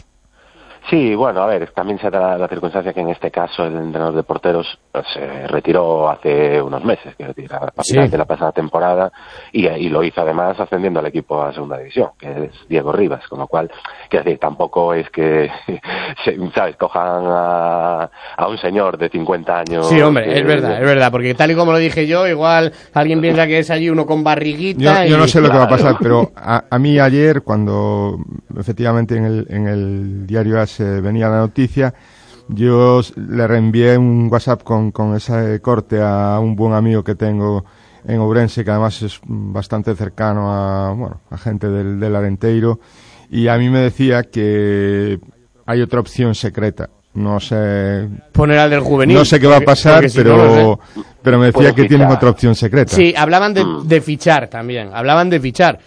Sí, bueno, a ver, también se da la circunstancia que en este caso el entrenador de porteros se retiró hace unos meses, quiero decir, a final sí. de la pasada temporada, y, y lo hizo además ascendiendo al equipo a segunda división, que es Diego Rivas, con lo cual, quiero decir, tampoco es que, ¿sabes?, cojan a, a un señor de cincuenta años. Sí, hombre, que, es verdad, es verdad, porque tal y como lo dije yo, igual alguien piensa que es allí uno con barriguita. Yo, y... yo no sé lo que va a pasar, pero a, a mí ayer, cuando efectivamente en el, en el diario A S venía la noticia, yo le reenvié un WhatsApp con, con ese corte a un buen amigo que tengo en Ourense, que además es bastante cercano a, bueno, a gente del, del Arenteiro, y a mí me decía que hay otra opción secreta. No sé... Poner al del juvenil. No sé qué va a pasar, si pero, no sé. pero me decía que fichar. tienen otra opción secreta. Sí, hablaban de, de fichar también, hablaban de fichar.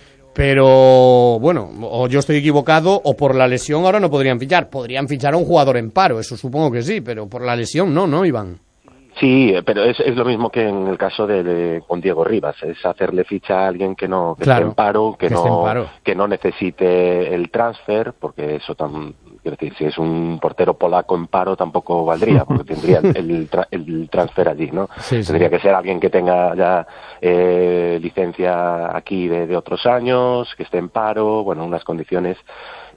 Pero, bueno, o yo estoy equivocado, o por la lesión ahora no podrían fichar. Podrían fichar a un jugador en paro, eso supongo que sí, pero por la lesión no, ¿no, Iván? Sí, pero es, es lo mismo que en el caso de, de con Diego Rivas, es hacerle ficha a alguien que no que claro, esté en paro, que, que no en paro. que no necesite el transfer, porque eso tan, quiero decir, si es un portero polaco en paro tampoco valdría, porque tendría el, tra, el transfer allí, ¿no? Sí, Tendría sí. que ser alguien que tenga ya eh, licencia aquí de, de otros años, que esté en paro, bueno, unas condiciones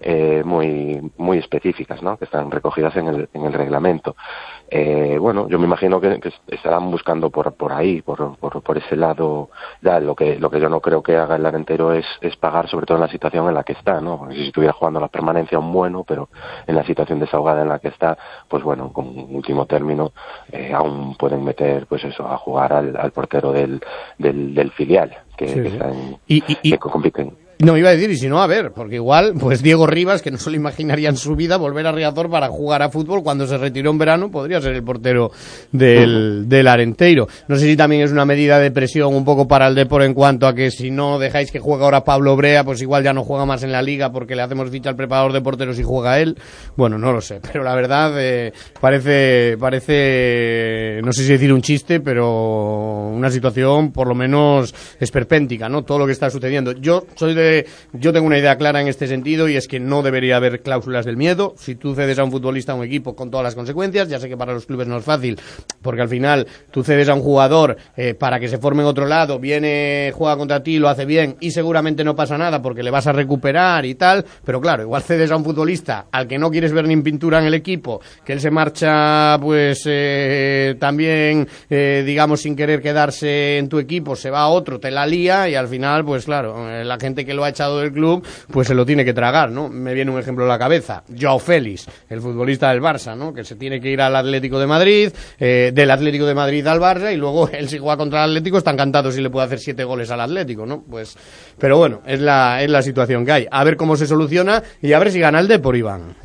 eh, muy muy específicas, ¿no? Que están recogidas en el, en el reglamento. Eh, bueno, yo me imagino que, que estarán buscando por por ahí, por, por por ese lado. Ya lo que lo que yo no creo que haga el Arenteiro es es pagar, sobre todo en la situación en la que está, ¿no? Porque si estuviera jugando la permanencia un bueno, pero en la situación desahogada en la que está, pues bueno, con último término eh, aún pueden meter, pues eso, a jugar al, al portero del del, del filial que, sí, que sí. está en, y, y, que compiten. No, iba a decir, y si no, a ver, porque igual, pues Diego Rivas, que no se lo imaginaría en su vida volver a Riazor para jugar a fútbol cuando se retiró en verano, podría ser el portero del, del Arenteiro. No sé si también es una medida de presión un poco para el Depor en cuanto a que si no dejáis que juegue ahora Pablo Brea, pues igual ya no juega más en la liga porque le hacemos ficha al preparador de porteros y juega él. Bueno, no lo sé, pero la verdad eh, parece, parece, no sé si decir un chiste, pero una situación por lo menos esperpéntica, ¿no? Todo lo que está sucediendo. Yo soy de Yo tengo una idea clara en este sentido y es que no debería haber cláusulas del miedo. Si tú cedes a un futbolista a un equipo con todas las consecuencias, ya sé que para los clubes no es fácil, porque al final tú cedes a un jugador eh, para que se forme en otro lado, viene, juega contra ti, lo hace bien y seguramente no pasa nada porque le vas a recuperar y tal, pero claro, igual cedes a un futbolista al que no quieres ver ni en pintura en el equipo, que él se marcha pues eh, también eh, digamos sin querer quedarse en tu equipo, se va a otro, te la lía y al final pues claro, eh, la gente que lo ha echado del club, pues se lo tiene que tragar, ¿no? Me viene un ejemplo a la cabeza, Joao Félix, el futbolista del Barça, ¿no? Que se tiene que ir al Atlético de Madrid, eh, del Atlético de Madrid al Barça, y luego él si juega contra el Atlético está encantado si le puede hacer siete goles al Atlético, ¿no? Pues, pero bueno, es la, es la situación que hay. A ver cómo se soluciona y a ver si gana el Depor, Iván.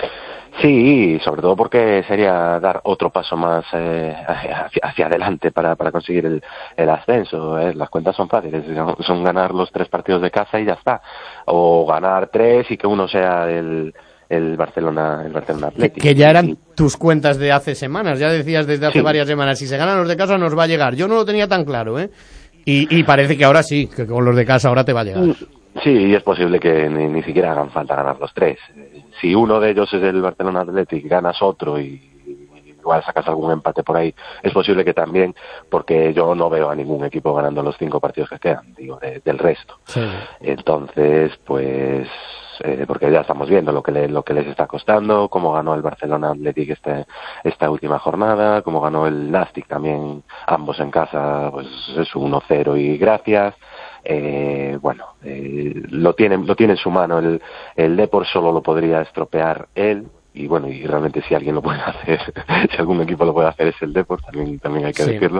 Sí, sobre todo porque sería dar otro paso más eh, hacia, hacia adelante para, para conseguir el, el ascenso. ¿eh? Las cuentas son fáciles, son ganar los tres partidos de casa y ya está. O ganar tres y que uno sea el, el Barcelona el Barcelona Athletic. Que, que ya eran tus cuentas de hace semanas, ya decías desde hace sí. varias semanas, si se ganan los de casa nos va a llegar. Yo no lo tenía tan claro, ¿eh? Y, y parece que ahora sí, que con los de casa ahora te va a llegar. Sí, y es posible que ni, ni siquiera hagan falta ganar los tres. Si uno de ellos es el Barcelona Athletic, ganas otro y igual sacas algún empate por ahí, es posible que también, porque yo no veo a ningún equipo ganando los cinco partidos que quedan, digo, de, del resto. Sí. Entonces, pues, eh, porque ya estamos viendo lo que le, lo que les está costando, cómo ganó el Barcelona Athletic este, esta última jornada, cómo ganó el Nastic también, ambos en casa, pues es uno cero y gracias. Eh, bueno, eh, lo tiene, lo tiene en su mano, el, el Depor solo lo podría estropear él. Y bueno, y realmente si alguien lo puede hacer, si algún equipo lo puede hacer es el Depor, también, también hay que sí. decirlo,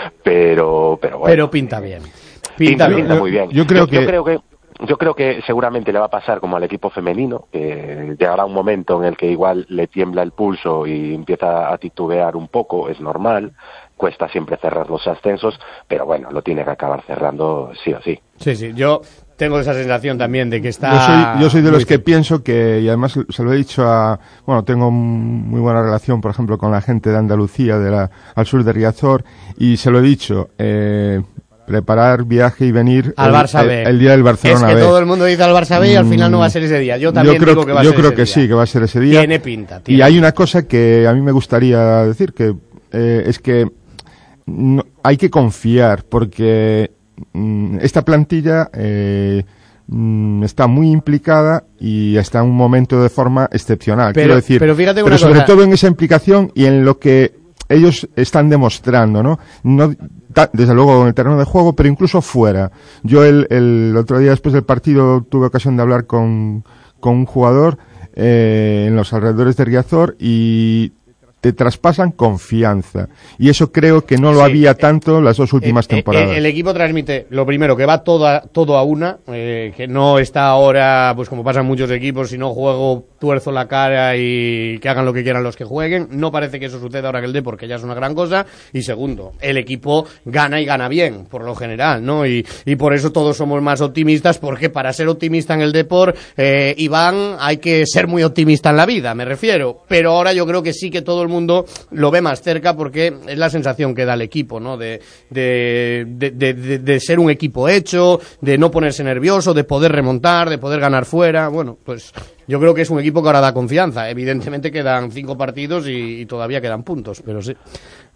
pero, pero bueno. Pero pinta bien. Pinta, pinta, pinta muy bien. Yo, yo creo yo, que... Yo creo que Yo creo que seguramente le va a pasar como al equipo femenino, que llegará un momento en el que igual le tiembla el pulso y empieza a titubear un poco, es normal, cuesta siempre cerrar los ascensos, pero bueno, lo tiene que acabar cerrando sí o sí. Sí, sí, yo tengo esa sensación también de que está... Yo soy, yo soy de los que pienso que, y además se lo he dicho a... Bueno, tengo muy buena relación, por ejemplo, con la gente de Andalucía, de la, al sur de Riazor, y se lo he dicho... Eh, preparar viaje y venir al el, Barça B. El, el día del Barcelona B. Es que B. todo el mundo dice al Barça B y al final no va a ser ese día. Yo también yo creo, digo que va a yo ser creo ese que día. sí, que va a ser ese día. Tiene pinta. Tiene y hay pinta. una cosa que a mí me gustaría decir, que eh, es que no, hay que confiar, porque mm, esta plantilla eh, mm, está muy implicada y está en un momento de forma excepcional. Pero, quiero decir, pero fíjate pero una sobre cosa. todo en esa implicación y en lo que ellos están demostrando, ¿no? No desde luego en el terreno de juego, pero incluso fuera. Yo el, el otro día después del partido tuve ocasión de hablar con, con un jugador eh, en los alrededores de Riazor y te traspasan confianza. Y eso creo que no lo sí, había tanto las dos últimas eh, temporadas. Eh, el equipo transmite, lo primero, que va todo a, todo a una, eh, que no está ahora, pues como pasan muchos equipos, si no juego, tuerzo la cara y que hagan lo que quieran los que jueguen. No parece que eso suceda ahora que el Depor, que ya es una gran cosa. Y segundo, el equipo gana y gana bien, por lo general, ¿no? Y, y por eso todos somos más optimistas, porque para ser optimista en el Depor, eh, Iván, hay que ser muy optimista en la vida, me refiero. Pero ahora yo creo que sí que todo el mundo lo ve más cerca, porque es la sensación que da el equipo, ¿no? De, de, de, de, de, de ser un equipo hecho, de no ponerse nervioso, de poder remontar, de poder ganar fuera. Bueno, pues yo creo que es un equipo que ahora da confianza. Evidentemente quedan cinco partidos y, y todavía quedan puntos, pero sí.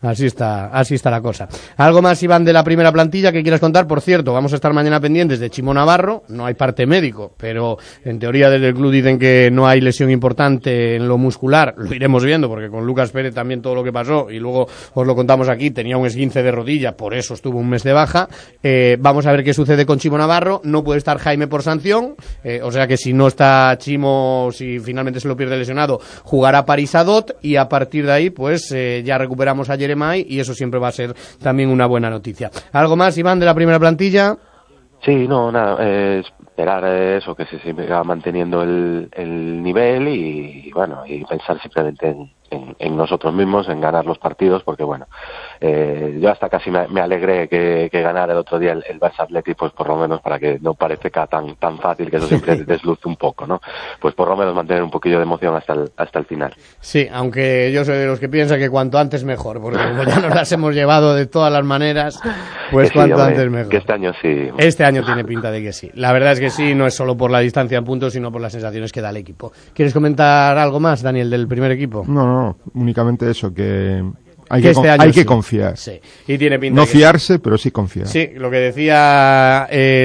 Así está, así está la cosa. ¿Algo más, Iván, de la primera plantilla que quieras contar? Por cierto, vamos a estar mañana pendientes de Chimo Navarro. No hay parte médico, pero en teoría desde el club dicen que no hay lesión importante en lo muscular. Lo iremos viendo, porque con Lucas Pérez también todo lo que pasó, y luego os lo contamos aquí, tenía un esguince de rodilla, por eso estuvo un mes de baja. Eh, vamos a ver qué sucede con Chimo Navarro. No puede estar Jaime por sanción, eh, o sea que si no está Chimo, si finalmente se lo pierde lesionado, jugará Paris Adot, y a partir de ahí, pues eh, ya recuperamos a Jeremai, y eso siempre va a ser también una buena noticia. ¿Algo más, Iván, de la primera plantilla? Sí, no, nada, eh, esperar eso, que se siga manteniendo el, el nivel y, y bueno, y pensar simplemente en, en, en nosotros mismos, en ganar los partidos, porque bueno, eh, yo hasta casi me, me alegré que, que ganara el otro día el, el Barça Athletic, pues por lo menos para que no parezca tan tan fácil, que eso siempre desluce un poco, ¿no? Pues por lo menos mantener un poquillo de emoción hasta el, hasta el final. Sí, aunque yo soy de los que piensa que cuanto antes mejor, porque como ya nos las hemos llevado de todas las maneras, pues sí, cuanto hombre, antes mejor. Que este año sí. Este año tiene pinta de que sí. La verdad es que sí, no es solo por la distancia en puntos, sino por las sensaciones que da el equipo. ¿Quieres comentar algo más, Daniel, del primer equipo? No, no, únicamente eso, que hay, que, que, este con, año hay sí. que confiar. Sí. Y tiene pinta no de que fiarse, sí. pero sí confiar. Sí, lo que decía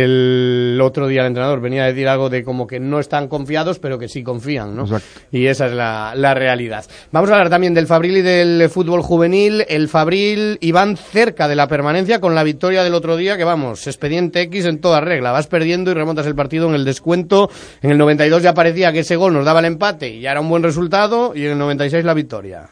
el otro día el entrenador, venía a decir algo de como que no están confiados, pero que sí confían, ¿no? Exacto. Y esa es la, la realidad. Vamos a hablar también del Fabril y del fútbol juvenil. El Fabril, Iván, cerca de la permanencia con la victoria del otro día, que vamos, expediente X en toda regla. Vas perdiendo y remontas el partido en el descuento. En el noventa y dos ya parecía que ese gol nos daba el empate y ya era un buen resultado, y en el noventa y seis la victoria.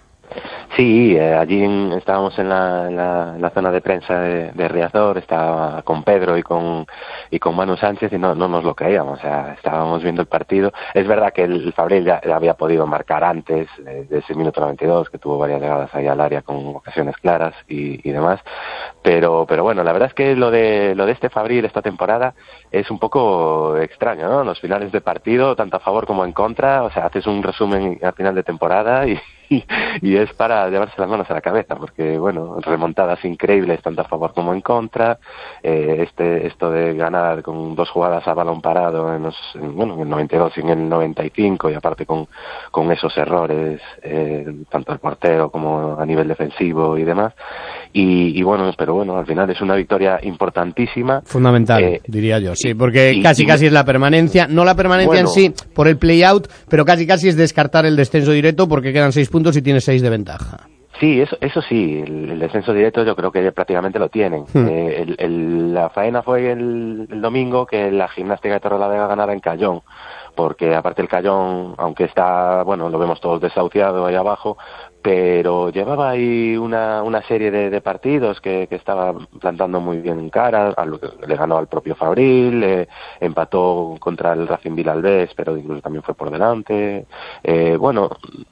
Sí, eh, allí en, estábamos en la, en, la, en la zona de prensa de, de Riazor, estaba con Pedro y con y con Manu Sánchez, y no, no nos lo creíamos, o sea, estábamos viendo el partido. Es verdad que el, el Fabril ya, ya había podido marcar antes de, de ese minuto noventa y dos, que tuvo varias llegadas ahí al área con ocasiones claras y, y demás, pero pero bueno, la verdad es que lo de lo de este Fabril esta temporada es un poco extraño, ¿no? Los finales de partido, tanto a favor como en contra, o sea, haces un resumen al final de temporada y Y, y es para llevarse las manos a la cabeza, porque bueno, remontadas increíbles tanto a favor como en contra, eh, este esto de ganar con dos jugadas a balón parado en los, en, bueno, en el noventa y dos y en el noventa y cinco, y aparte con, con esos errores eh, tanto el portero como a nivel defensivo y demás, y, y bueno, pero bueno, al final es una victoria importantísima, fundamental, eh, diría yo, sí, porque y, casi y, casi es la permanencia, no la permanencia bueno, en sí por el play-out, pero casi casi es descartar el descenso directo, porque quedan seis puntos y tiene seis de ventaja. Sí, eso, eso sí, el, el descenso directo yo creo que prácticamente lo tienen. Hmm. Eh, el, el, la faena fue el, el domingo que la Gimnástica de Torrelavega ganara en Cayón, porque aparte el Cayón, aunque está, bueno, lo vemos todos desahuciado ahí abajo, pero llevaba ahí una, una serie de, de partidos que, que estaba plantando muy bien en cara, al, le ganó al propio Fabril, eh, empató contra el Racing Vilalbés, pero incluso también fue por delante, eh, bueno,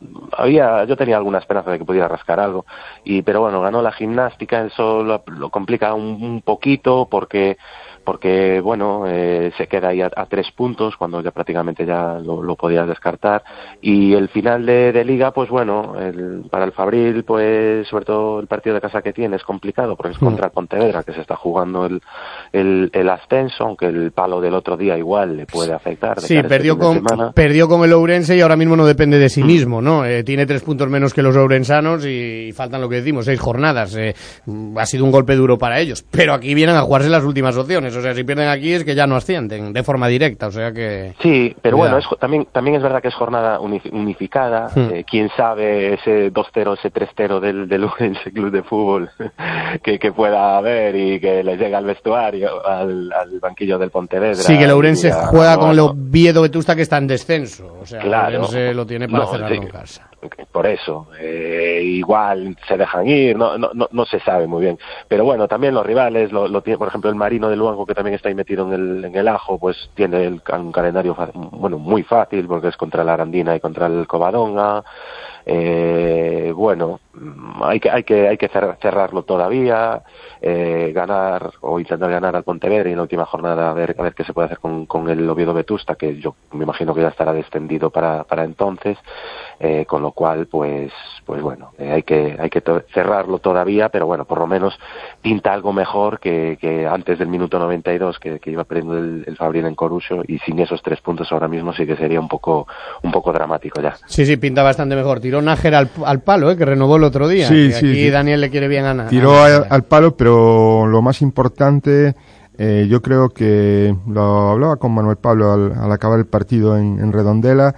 había, yo tenía alguna esperanza de que pudiera rascar algo, y pero bueno, ganó la Gimnástica, eso lo, lo complica un, un poquito porque porque bueno, eh, se queda ahí a, a tres puntos cuando ya prácticamente ya lo, lo podías descartar, y el final de, de liga, pues bueno, el, para el Fabril, pues sobre todo el partido de casa que tiene es complicado porque es contra el Pontevedra, que se está jugando el, el, el ascenso, aunque el palo del otro día igual le puede afectar. Sí, perdió con, perdió con el Ourense y ahora mismo no depende de sí mismo, ¿no? Eh, tiene tres puntos menos que los ourensanos y, y faltan lo que decimos, seis jornadas. Eh, ha sido un golpe duro para ellos, pero aquí vienen a jugarse las últimas opciones. O sea, si pierden aquí es que ya no ascienden de forma directa, o sea que... Sí, pero cuidado. Bueno, es, también también es verdad que es jornada unificada, hmm. eh, quién sabe ese dos cero, ese tres cero del, del Ourense Club de Fútbol que, que pueda haber y que les llegue al vestuario, al, al banquillo del Pontevedra. Sí, que el Ourense a, juega no, con el Oviedo Vetusta, que está en descenso, o sea, claro, el Ourense lo tiene para no, cerrarlo sí, en casa. Por eso, eh, igual se dejan ir, no, no, no, no se sabe muy bien, pero bueno, también los rivales, lo, lo tiene, por ejemplo, el Marino de Luango, que también está ahí metido en el, en el ajo, pues tiene el, un calendario bueno, muy fácil, porque es contra la Arandina y contra el Covadonga. Eh, bueno, hay que hay que hay que cerrarlo todavía, eh, ganar o intentar ganar al Pontevedra, y en la última jornada a ver a ver qué se puede hacer con, con el Oviedo Vetusta, que yo me imagino que ya estará descendido para para entonces, eh, con lo cual pues pues bueno, eh, hay que hay que to- cerrarlo todavía, pero bueno, por lo menos pinta algo mejor que, que antes del minuto noventa y dos, que, que iba perdiendo el, el Fabril en Coruso, y sin esos tres puntos ahora mismo sí que sería un poco un poco dramático ya. Sí, sí, pinta bastante mejor. Tiró Nájera al, al palo, eh, que renovó el otro día. Sí, que sí, aquí sí. Daniel le quiere bien a Ana. Tiró al, al palo, pero lo más importante, eh, yo creo que lo hablaba con Manuel Pablo al, al acabar el partido en, en Redondela,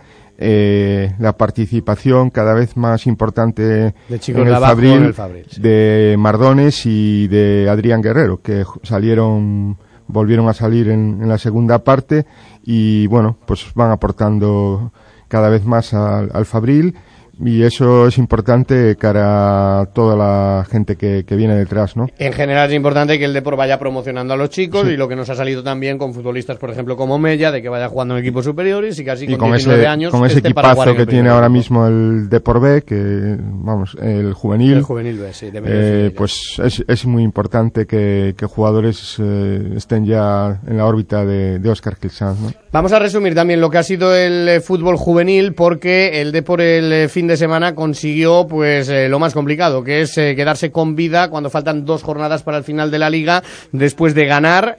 eh, la participación cada vez más importante de chicos en de el abajo, Fabril, en el Fabril, sí. de Mardones y de Adrián Guerrero, que salieron, volvieron a salir en, en la segunda parte y bueno, pues van aportando cada vez más al, al Fabril. Y eso es importante cara a toda la gente que, que viene detrás, ¿no? En general es importante que el Depor vaya promocionando a los chicos, Sí. y lo que nos ha salido también con futbolistas, por ejemplo, como Mella, de que vaya jugando en equipos superiores y casi Y con, con diecinueve ese, años con ese esté para jugar equipazo en que el tiene primer ahora equipo. mismo el Depor B, que vamos, el juvenil, El juvenil B, sí, de medio eh, juvenil. pues es, es muy importante que, que jugadores eh, estén ya en la órbita de, de Óscar Gil Sanz, ¿no? Vamos a resumir también lo que ha sido el eh, fútbol juvenil, porque el Depor el eh, fin de semana consiguió pues eh, lo más complicado, que es eh, quedarse con vida cuando faltan dos jornadas para el final de la liga, después de ganar,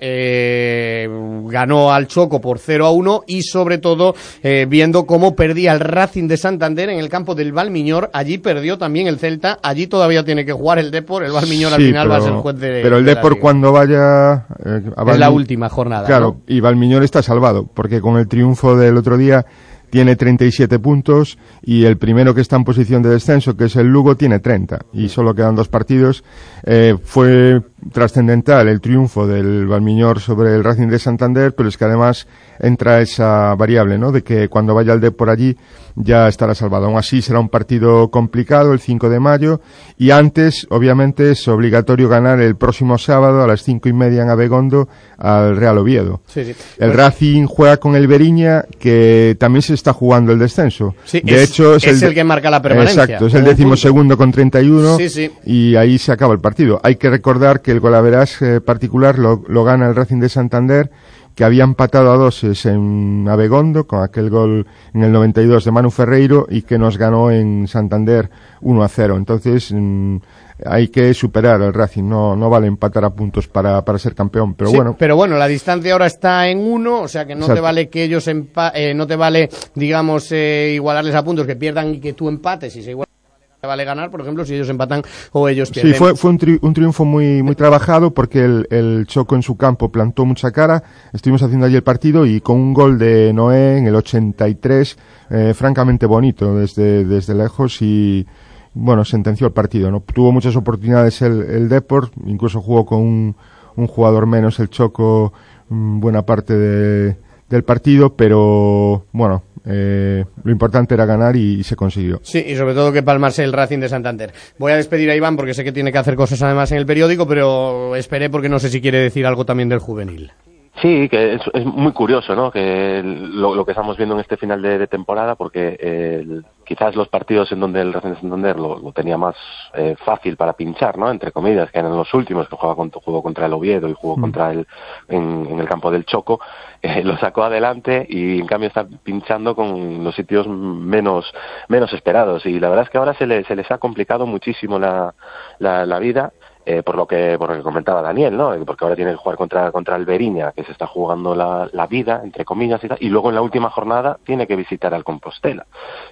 eh, ganó al Choco por cero a uno y sobre todo eh, viendo cómo perdía el Racing de Santander en el campo del Valmiñor. Allí perdió también el Celta, allí todavía tiene que jugar el Depor, el Valmiñor al Sí, final pero, va a ser juez de pero el de la Depor liga. cuando vaya eh, a Es la Valmi- última jornada, claro, ¿no? y Valmiñor está salvado, porque con el triunfo del otro día tiene treinta y siete puntos y el primero que está en posición de descenso, que es el Lugo, tiene treinta y solo quedan dos partidos. Eh, fue trascendental el triunfo del Valmiñor sobre el Racing de Santander, pero es que además entra esa variable, ¿no?, de que cuando vaya el Depor allí ya estará salvado. Aún así será un partido complicado el cinco de mayo y antes, obviamente, es obligatorio ganar el próximo sábado a las cinco y media en Abegondo al Real Oviedo. Sí, sí. El Pues- Racing juega con el Beriña, que también se está jugando el descenso. Sí, de es- hecho, es, es el que marca la permanencia, Exacto, es con el un décimo punto. segundo con treinta y uno Sí, sí. y ahí se acaba el partido. Hay que recordar que el golaveraje eh, particular lo, lo gana el Racing de Santander, que había empatado a doses en Abegondo con aquel gol en el noventa y dos de Manu Ferreiro y que nos ganó en Santander uno a cero. Entonces mm, hay que superar al Racing, no, no vale empatar a puntos para, para ser campeón, pero Sí, bueno. pero bueno, la distancia ahora está en uno, o sea que no Exacto. te vale que ellos empa eh, no te vale, digamos, eh, igualarles a puntos, que pierdan y que tú empates, y se igual te vale ganar, por ejemplo, si ellos empatan o ellos pierden. Sí, fue, fue un, tri- un triunfo muy, muy trabajado porque el, el Choco en su campo plantó mucha cara. Estuvimos haciendo allí el partido y con un gol de Noé en el ochenta y tres, eh, francamente bonito desde, desde lejos y, bueno, sentenció el partido, ¿no? Tuvo muchas oportunidades el, el Depor, incluso jugó con un, un jugador menos el Choco mm, buena parte de, del partido, pero, bueno, eh, lo importante era ganar y, y se consiguió. Sí, y sobre todo que palmarse el Racing de Santander. Voy a despedir a Iván porque sé que tiene que hacer cosas además en el periódico, pero esperé porque no sé si quiere decir algo también del juvenil. Sí, que es, es muy curioso, ¿no? Que lo, lo que estamos viendo en este final de, de temporada, porque eh, quizás los partidos en donde el Racing de Santander lo, lo tenía más eh, fácil para pinchar, ¿no? Entre comillas, que eran los últimos, que jugaba contra, jugó contra el Oviedo y jugó Mm. contra el en, en el campo del Choco, eh, lo sacó adelante y en cambio está pinchando con los sitios menos menos esperados, y la verdad es que ahora se, le, se les ha complicado muchísimo la, la, la vida. Eh, por lo que por lo que comentaba Daniel, ¿no? Porque ahora tiene que jugar contra contra el Beriña, que se está jugando la, la vida, entre comillas, y tal, y luego en la última jornada tiene que visitar al Compostela,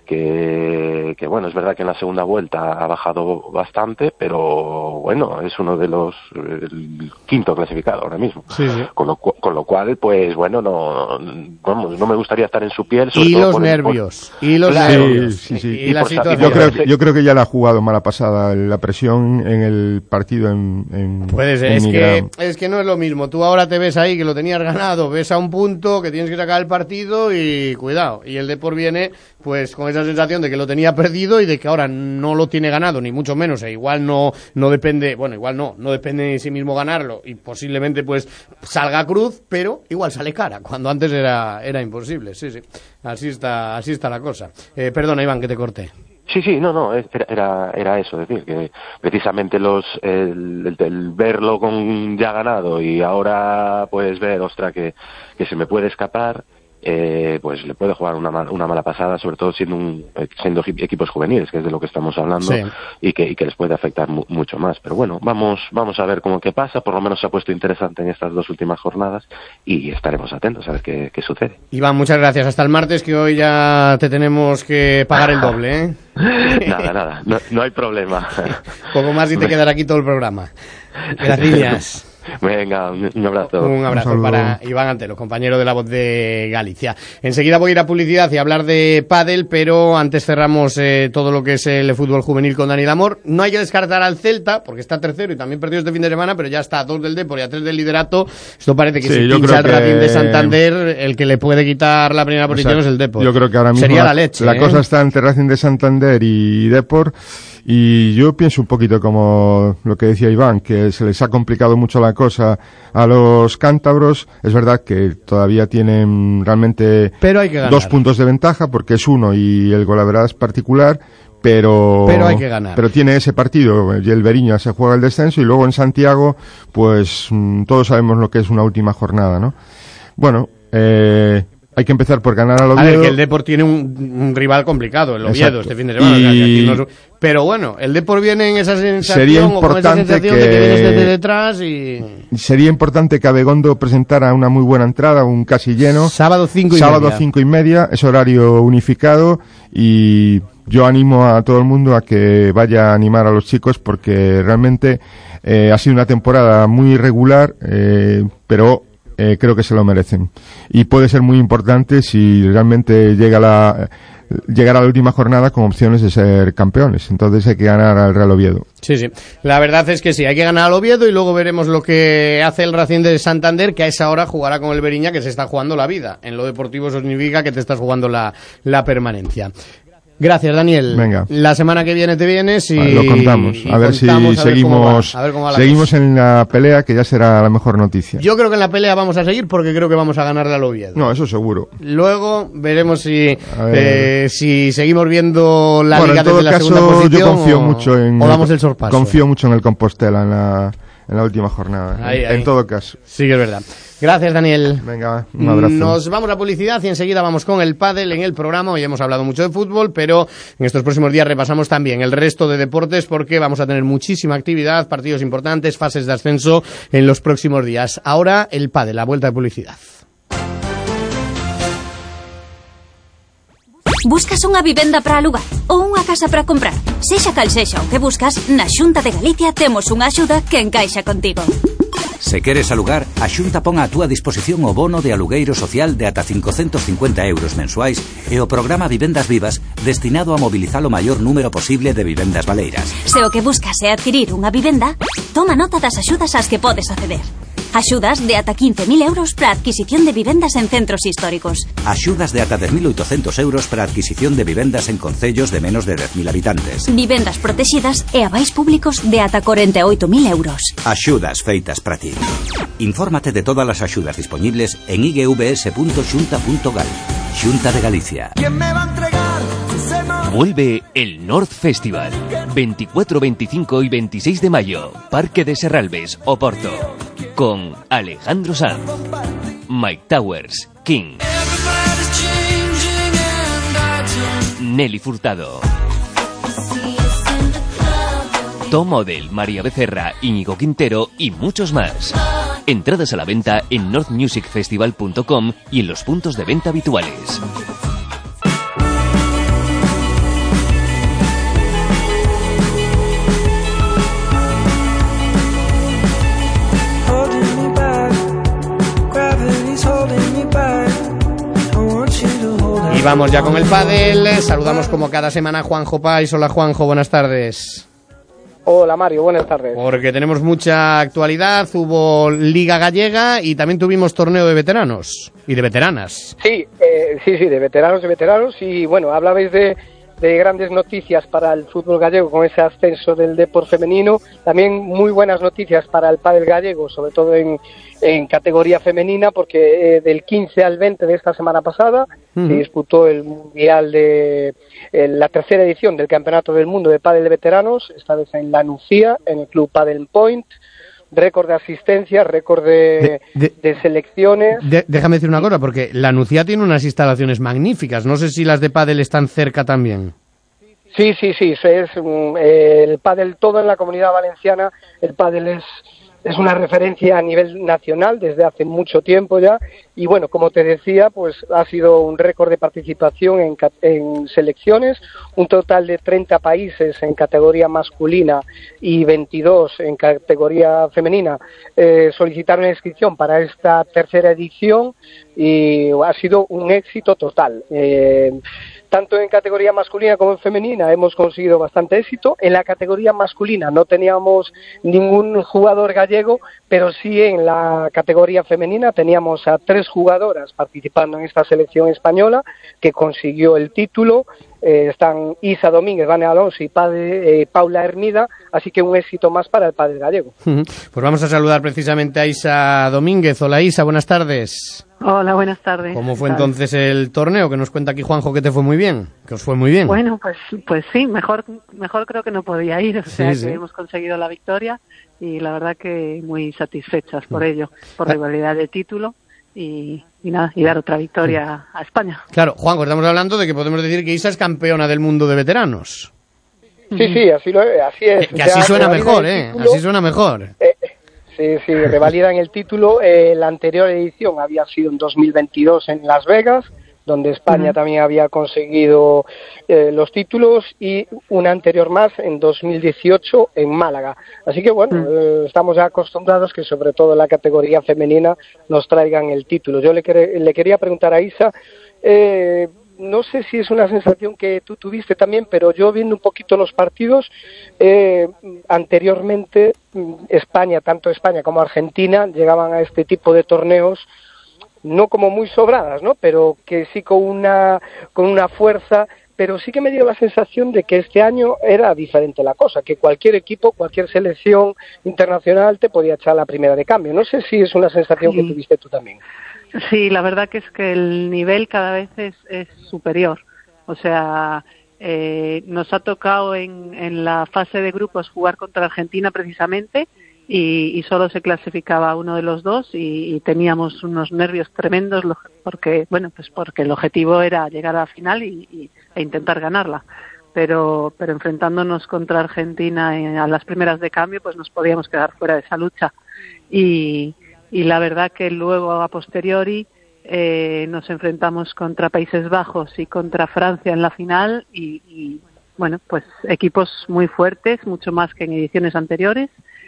que, que bueno, es verdad que en la segunda vuelta ha bajado bastante, pero bueno, es uno de los el quinto clasificado ahora mismo. Sí, sí. Con lo, cu- con lo cual, pues bueno, no vamos, no me gustaría estar en su piel. sobre Y todo los por el- nervios, por- y los Claro, nervios. Sí, sí, sí. Y, la por- situación. Yo creo, que, yo creo que ya la ha jugado mala pasada la presión en el partido en, en Puede ser, en es que, Nigrán. es que no es lo mismo. Tú ahora te ves ahí que lo tenías ganado, ves a un punto que tienes que sacar el partido y cuidado. Y el Depor viene pues con esa sensación de que lo tenía perdido y de que ahora no lo tiene ganado, ni mucho menos. E igual no, no depende, bueno, igual no, no depende de sí mismo ganarlo y posiblemente pues salga cruz, pero igual sale cara, cuando antes era, era imposible. Sí, sí. Así está, así está la cosa. Eh, perdona, Iván, que te corté. Sí, sí, no, no, era, era, era eso, es decir, que precisamente los el, el, el verlo con ya ganado y ahora pues ver, ostra, que, que se me puede escapar, eh, pues le puede jugar una, mal, una mala pasada, sobre todo siendo un, siendo equipos juveniles, que es de lo que estamos hablando, sí. y, que, y que les puede afectar mu mucho más. Pero bueno, vamos vamos a ver cómo qué pasa. Por lo menos se ha puesto interesante en estas dos últimas jornadas y estaremos atentos a ver qué, qué sucede. Iván, muchas gracias. Hasta el martes, que hoy ya te tenemos que pagar el doble, ¿eh? Nada, nada, no, no hay problema. Poco más y te quedará aquí todo el programa. Gracias. Venga, un abrazo. Un abrazo un para Iván Antelo, compañero de La Voz de Galicia. Enseguida voy a ir a publicidad y a hablar de pádel, pero antes cerramos eh, todo lo que es el fútbol juvenil con Daniel Amor. No hay que descartar al Celta, porque está tercero y también perdió este fin de semana, pero ya está a dos del Depor y a tres del liderato. Esto parece que sí, si pincha el Racing de Santander, el que le puede quitar la primera posición, o sea, es el Depor. Yo creo que ahora mismo sería la, la leche. La ¿eh? cosa está entre Racing de Santander y Depor. Y yo pienso un poquito como lo que decía Iván, que se les ha complicado mucho la cosa a los cántabros. Es verdad que todavía tienen realmente pero hay que ganar. Dos puntos de ventaja, porque es uno y el golaveraje es particular, pero, pero hay que ganar. Pero tiene ese partido, y el Beriña se juega el descenso, y luego en Santiago, pues todos sabemos lo que es una última jornada, ¿no? Bueno, eh... hay que empezar por ganar al Oviedo. A ver, que el Depor tiene un, un rival complicado, el Oviedo, exacto, este fin de semana. Y... O sea, no... Pero bueno, el Depor viene en esa sensación, sería importante o con esa sensación que... de que vienes desde detrás y... Sería importante que Abegondo presentara una muy buena entrada, un casi lleno. Sábado cinco y Sábado media. cinco y media, es horario unificado, y yo animo a todo el mundo a que vaya a animar a los chicos, porque realmente eh, ha sido una temporada muy irregular, eh, pero... Eh, creo que se lo merecen, y puede ser muy importante si realmente llega la llegar a la última jornada con opciones de ser campeones. Entonces hay que ganar al Real Oviedo. Sí, sí, la verdad es que sí, hay que ganar al Oviedo, y luego veremos lo que hace el Racing de Santander, que a esa hora jugará con el Beriña, que se está jugando la vida. En lo deportivo eso significa que te estás jugando la, la permanencia. Gracias, Daniel. Venga. La semana que viene te vienes y lo contamos. A ver si seguimos, seguimos en la pelea, que ya será la mejor noticia. Yo creo que en la pelea vamos a seguir, porque creo que vamos a ganarle al Oviedo. No, eso seguro. Luego veremos si eh, si seguimos viendo la bueno, liga desde la caso, segunda posición. Yo confío o, mucho en o damos el sorpaso. Confío mucho en el Compostela en la en la última jornada. Ahí, en, ahí. en todo caso. Sí que es verdad. Gracias, Daniel. Venga, un abrazo. Nos vamos a publicidad y enseguida vamos con el pádel en el programa. Hoy hemos hablado mucho de fútbol, pero en estos próximos días repasamos también el resto de deportes, porque vamos a tener muchísima actividad, partidos importantes, fases de ascenso en los próximos días. Ahora el pádel, la vuelta de publicidad. Buscas unha vivenda para alugar ou unha casa para comprar? Sexa cal sexa o que buscas, na Xunta de Galicia temos unha axuda que encaixa contigo. Se queres alugar, a Xunta pon a túa disposición o bono de alugueiro social de ata cincocentos cincuenta euros mensuais e o programa Vivendas Vivas, destinado a mobilizar o maior número posible de vivendas baleiras. Se o que buscas é adquirir unha vivenda, toma nota das axudas ás que podes acceder. Axudas de ata quince mil euros para adquisición de vivendas en centros históricos. Axudas de ata dez mil oitocentos euros para adquisición de vivendas en concellos de menos de dez mil habitantes. Vivendas protegidas e avais públicos de ata corenta e oito mil euros. Axudas feitas para ti. Infórmate de todas as axudas disponibles en i g v s punto xunta punto gal. Xunta de Galicia. ¿Quién me va a entregar? Vuelve el North Festival. veinticuatro, veinticinco y veintiséis de mayo. Parque de Serralbes, Oporto. Con Alejandro Sanz, Mike Towers, King, Nelly Furtado, Tom Odell, María Becerra, Íñigo Quintero y muchos más. Entradas a la venta en north music festival punto com y en los puntos de venta habituales. Y vamos ya con el pádel. Saludamos como cada semana a Juanjo Pais. Hola, Juanjo, buenas tardes. Hola, Mario, buenas tardes. Porque tenemos mucha actualidad. Hubo Liga Gallega y también tuvimos torneo de veteranos y de veteranas. Sí, eh, sí, sí, de veteranos y veteranos. Y bueno, hablabais de, de grandes noticias para el fútbol gallego con ese ascenso del Depor femenino. También muy buenas noticias para el pádel gallego, sobre todo en, en categoría femenina, porque eh, del quince al veinte de esta semana pasada uh-huh. se disputó el mundial de eh, la tercera edición del Campeonato del Mundo de Pádel de Veteranos, esta vez en La Nucía, en el Club Padel Point. récord de asistencia, récord de, de, de, de selecciones. De, déjame decir una cosa, porque la Nucía tiene unas instalaciones magníficas. No sé si las de pádel están cerca también. Sí, sí, sí. Es, eh, el pádel, todo en la Comunidad Valenciana, el pádel es... Es una referencia a nivel nacional desde hace mucho tiempo ya y bueno, como te decía, pues ha sido un récord de participación en, en selecciones, un total de treinta países en categoría masculina y veintidós en categoría femenina eh, solicitaron inscripción para esta tercera edición y ha sido un éxito total. Eh, Tanto en categoría masculina como en femenina hemos conseguido bastante éxito. En la categoría masculina no teníamos ningún jugador gallego, pero sí en la categoría femenina teníamos a tres jugadoras participando en esta selección española que consiguió el título. Eh, están Isa Domínguez, Vane Alonso y padre, eh, Paula Hermida, así que un éxito más para el pádel gallego. Pues vamos a saludar precisamente a Isa Domínguez. Hola Isa, buenas tardes. Hola, buenas tardes. ¿Cómo fue entonces el torneo? Que nos cuenta aquí Juanjo que te fue muy bien, que os fue muy bien. Bueno, pues pues sí, mejor mejor creo que no podía ir, o sea sí, sí. que hemos conseguido la victoria y la verdad que muy satisfechas por ello, por rivalidad de título. Y, y nada, y dar otra victoria a España. Claro, Juanjo, estamos hablando de que podemos decir que Isa es campeona del mundo de veteranos. Sí, sí, así, lo, así es. Que, que así suena mejor, ¿eh? Título, así suena mejor. Eh, sí, sí, revalidan el título. Eh, la anterior edición había sido en dos mil veintidós en Las Vegas, donde España uh-huh. también había conseguido eh, los títulos, y una anterior más en dos mil dieciocho en Málaga. Así que bueno, uh-huh. eh, estamos ya acostumbrados que sobre todo en la categoría femenina nos traigan el título. Yo le, quer- le quería preguntar a Isa, eh, no sé si es una sensación que tú tuviste también, pero yo viendo un poquito los partidos, eh, anteriormente España, tanto España como Argentina, llegaban a este tipo de torneos no como muy sobradas, ¿no? Pero que sí con una con una fuerza, pero sí que me dio la sensación de que este año era diferente la cosa, que cualquier equipo, cualquier selección internacional te podía echar la primera de cambio. No sé si es una sensación sí. que tuviste tú también. Sí, la verdad que es que el nivel cada vez es, es superior. O sea, eh, nos ha tocado en, en la fase de grupos jugar contra Argentina precisamente, Y, y solo se clasificaba uno de los dos y, y teníamos unos nervios tremendos porque bueno pues porque el objetivo era llegar a la final y, y, e intentar ganarla, pero pero enfrentándonos contra Argentina en, a las primeras de cambio pues nos podíamos quedar fuera de esa lucha y, y la verdad que luego a posteriori eh, nos enfrentamos contra Países Bajos y contra Francia en la final y, y bueno pues equipos muy fuertes, mucho más que en ediciones anteriores.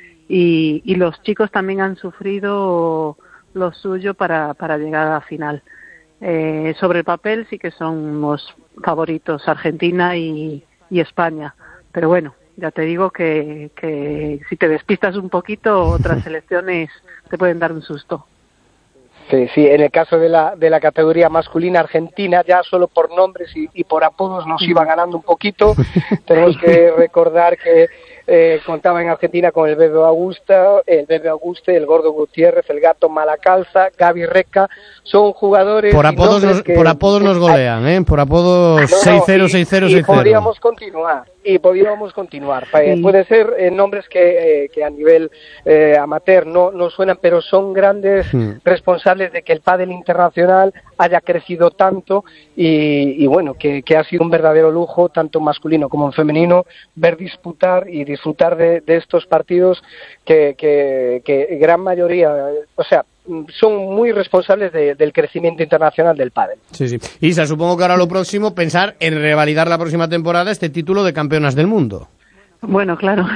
Y, y los chicos también han sufrido lo suyo para, para llegar a la final. Eh, sobre el papel sí que somos favoritos Argentina y, y España, pero bueno, ya te digo que, que si te despistas un poquito otras selecciones te pueden dar un susto. Sí, sí, en el caso de la de la categoría masculina, Argentina ya solo por nombres y, y por apodos nos iba ganando un poquito. Tenemos que recordar que eh, contaba en Argentina con el Bebe Augusta, el Bebe Auguste, el Gordo Gutiérrez, el Gato Malacalza, Gaby Reca, son jugadores... Por apodos nos, que, por apodos nos golean, ¿eh? Por apodos no, seis cero, seis cero, seis cero. Y podríamos continuar, y podríamos continuar. Sí. Puede ser eh, nombres que, eh, que a nivel eh, amateur no, no suenan, pero son grandes sí. responsables de que el pádel internacional haya crecido tanto y, y bueno, que, que ha sido un verdadero lujo, tanto masculino como en femenino, ver disputar y disfrutar de, de estos partidos que, que, que gran mayoría, o sea, son muy responsables de, del crecimiento internacional del pádel. Sí, sí. Isa, supongo que ahora lo próximo, pensar en revalidar la próxima temporada este título de campeonas del mundo. Bueno, claro.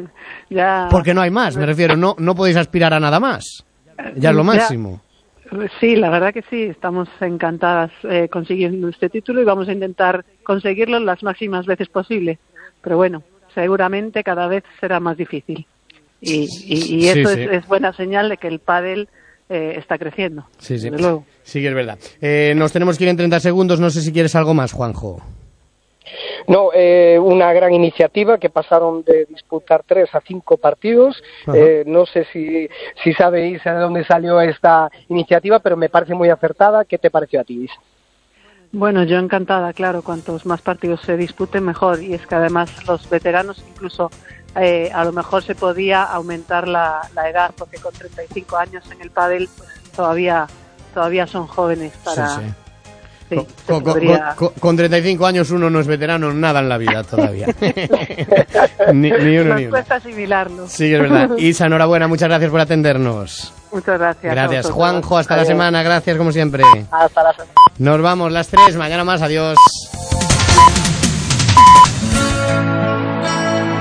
ya. Porque no hay más, me refiero, no, no podéis aspirar a nada más. Ya es lo máximo. Ya. Sí, la verdad que sí, estamos encantadas eh, consiguiendo este título y vamos a intentar conseguirlo las máximas veces posible. Pero bueno, seguramente cada vez será más difícil. Y, y, y eso sí, sí. Es, es buena señal de que el pádel eh, está creciendo. Sí, sí. Luego. Sí que es verdad. Eh, nos tenemos que ir en treinta segundos. No sé si quieres algo más, Juanjo. No, eh, una gran iniciativa que pasaron de disputar tres a cinco partidos. Eh, no sé si, si sabéis de dónde salió esta iniciativa, pero me parece muy acertada. ¿Qué te pareció a ti, Isa? Bueno, yo encantada, claro, cuantos más partidos se disputen mejor, y es que además los veteranos incluso eh, a lo mejor se podía aumentar la, la edad, porque con treinta y cinco años en el pádel pues, todavía todavía son jóvenes para... Sí, sí. Sí, con, podría... con, con, con treinta y cinco años uno no es veterano nada en la vida todavía. ni, ni uno Nos ni uno. cuesta asimilarlo. Sí, es verdad. Isa, enhorabuena, muchas gracias por atendernos. Muchas gracias. Gracias, Juanjo, hasta Adiós. la semana, gracias como siempre. Hasta la semana. Nos vamos las tres, mañana más, adiós.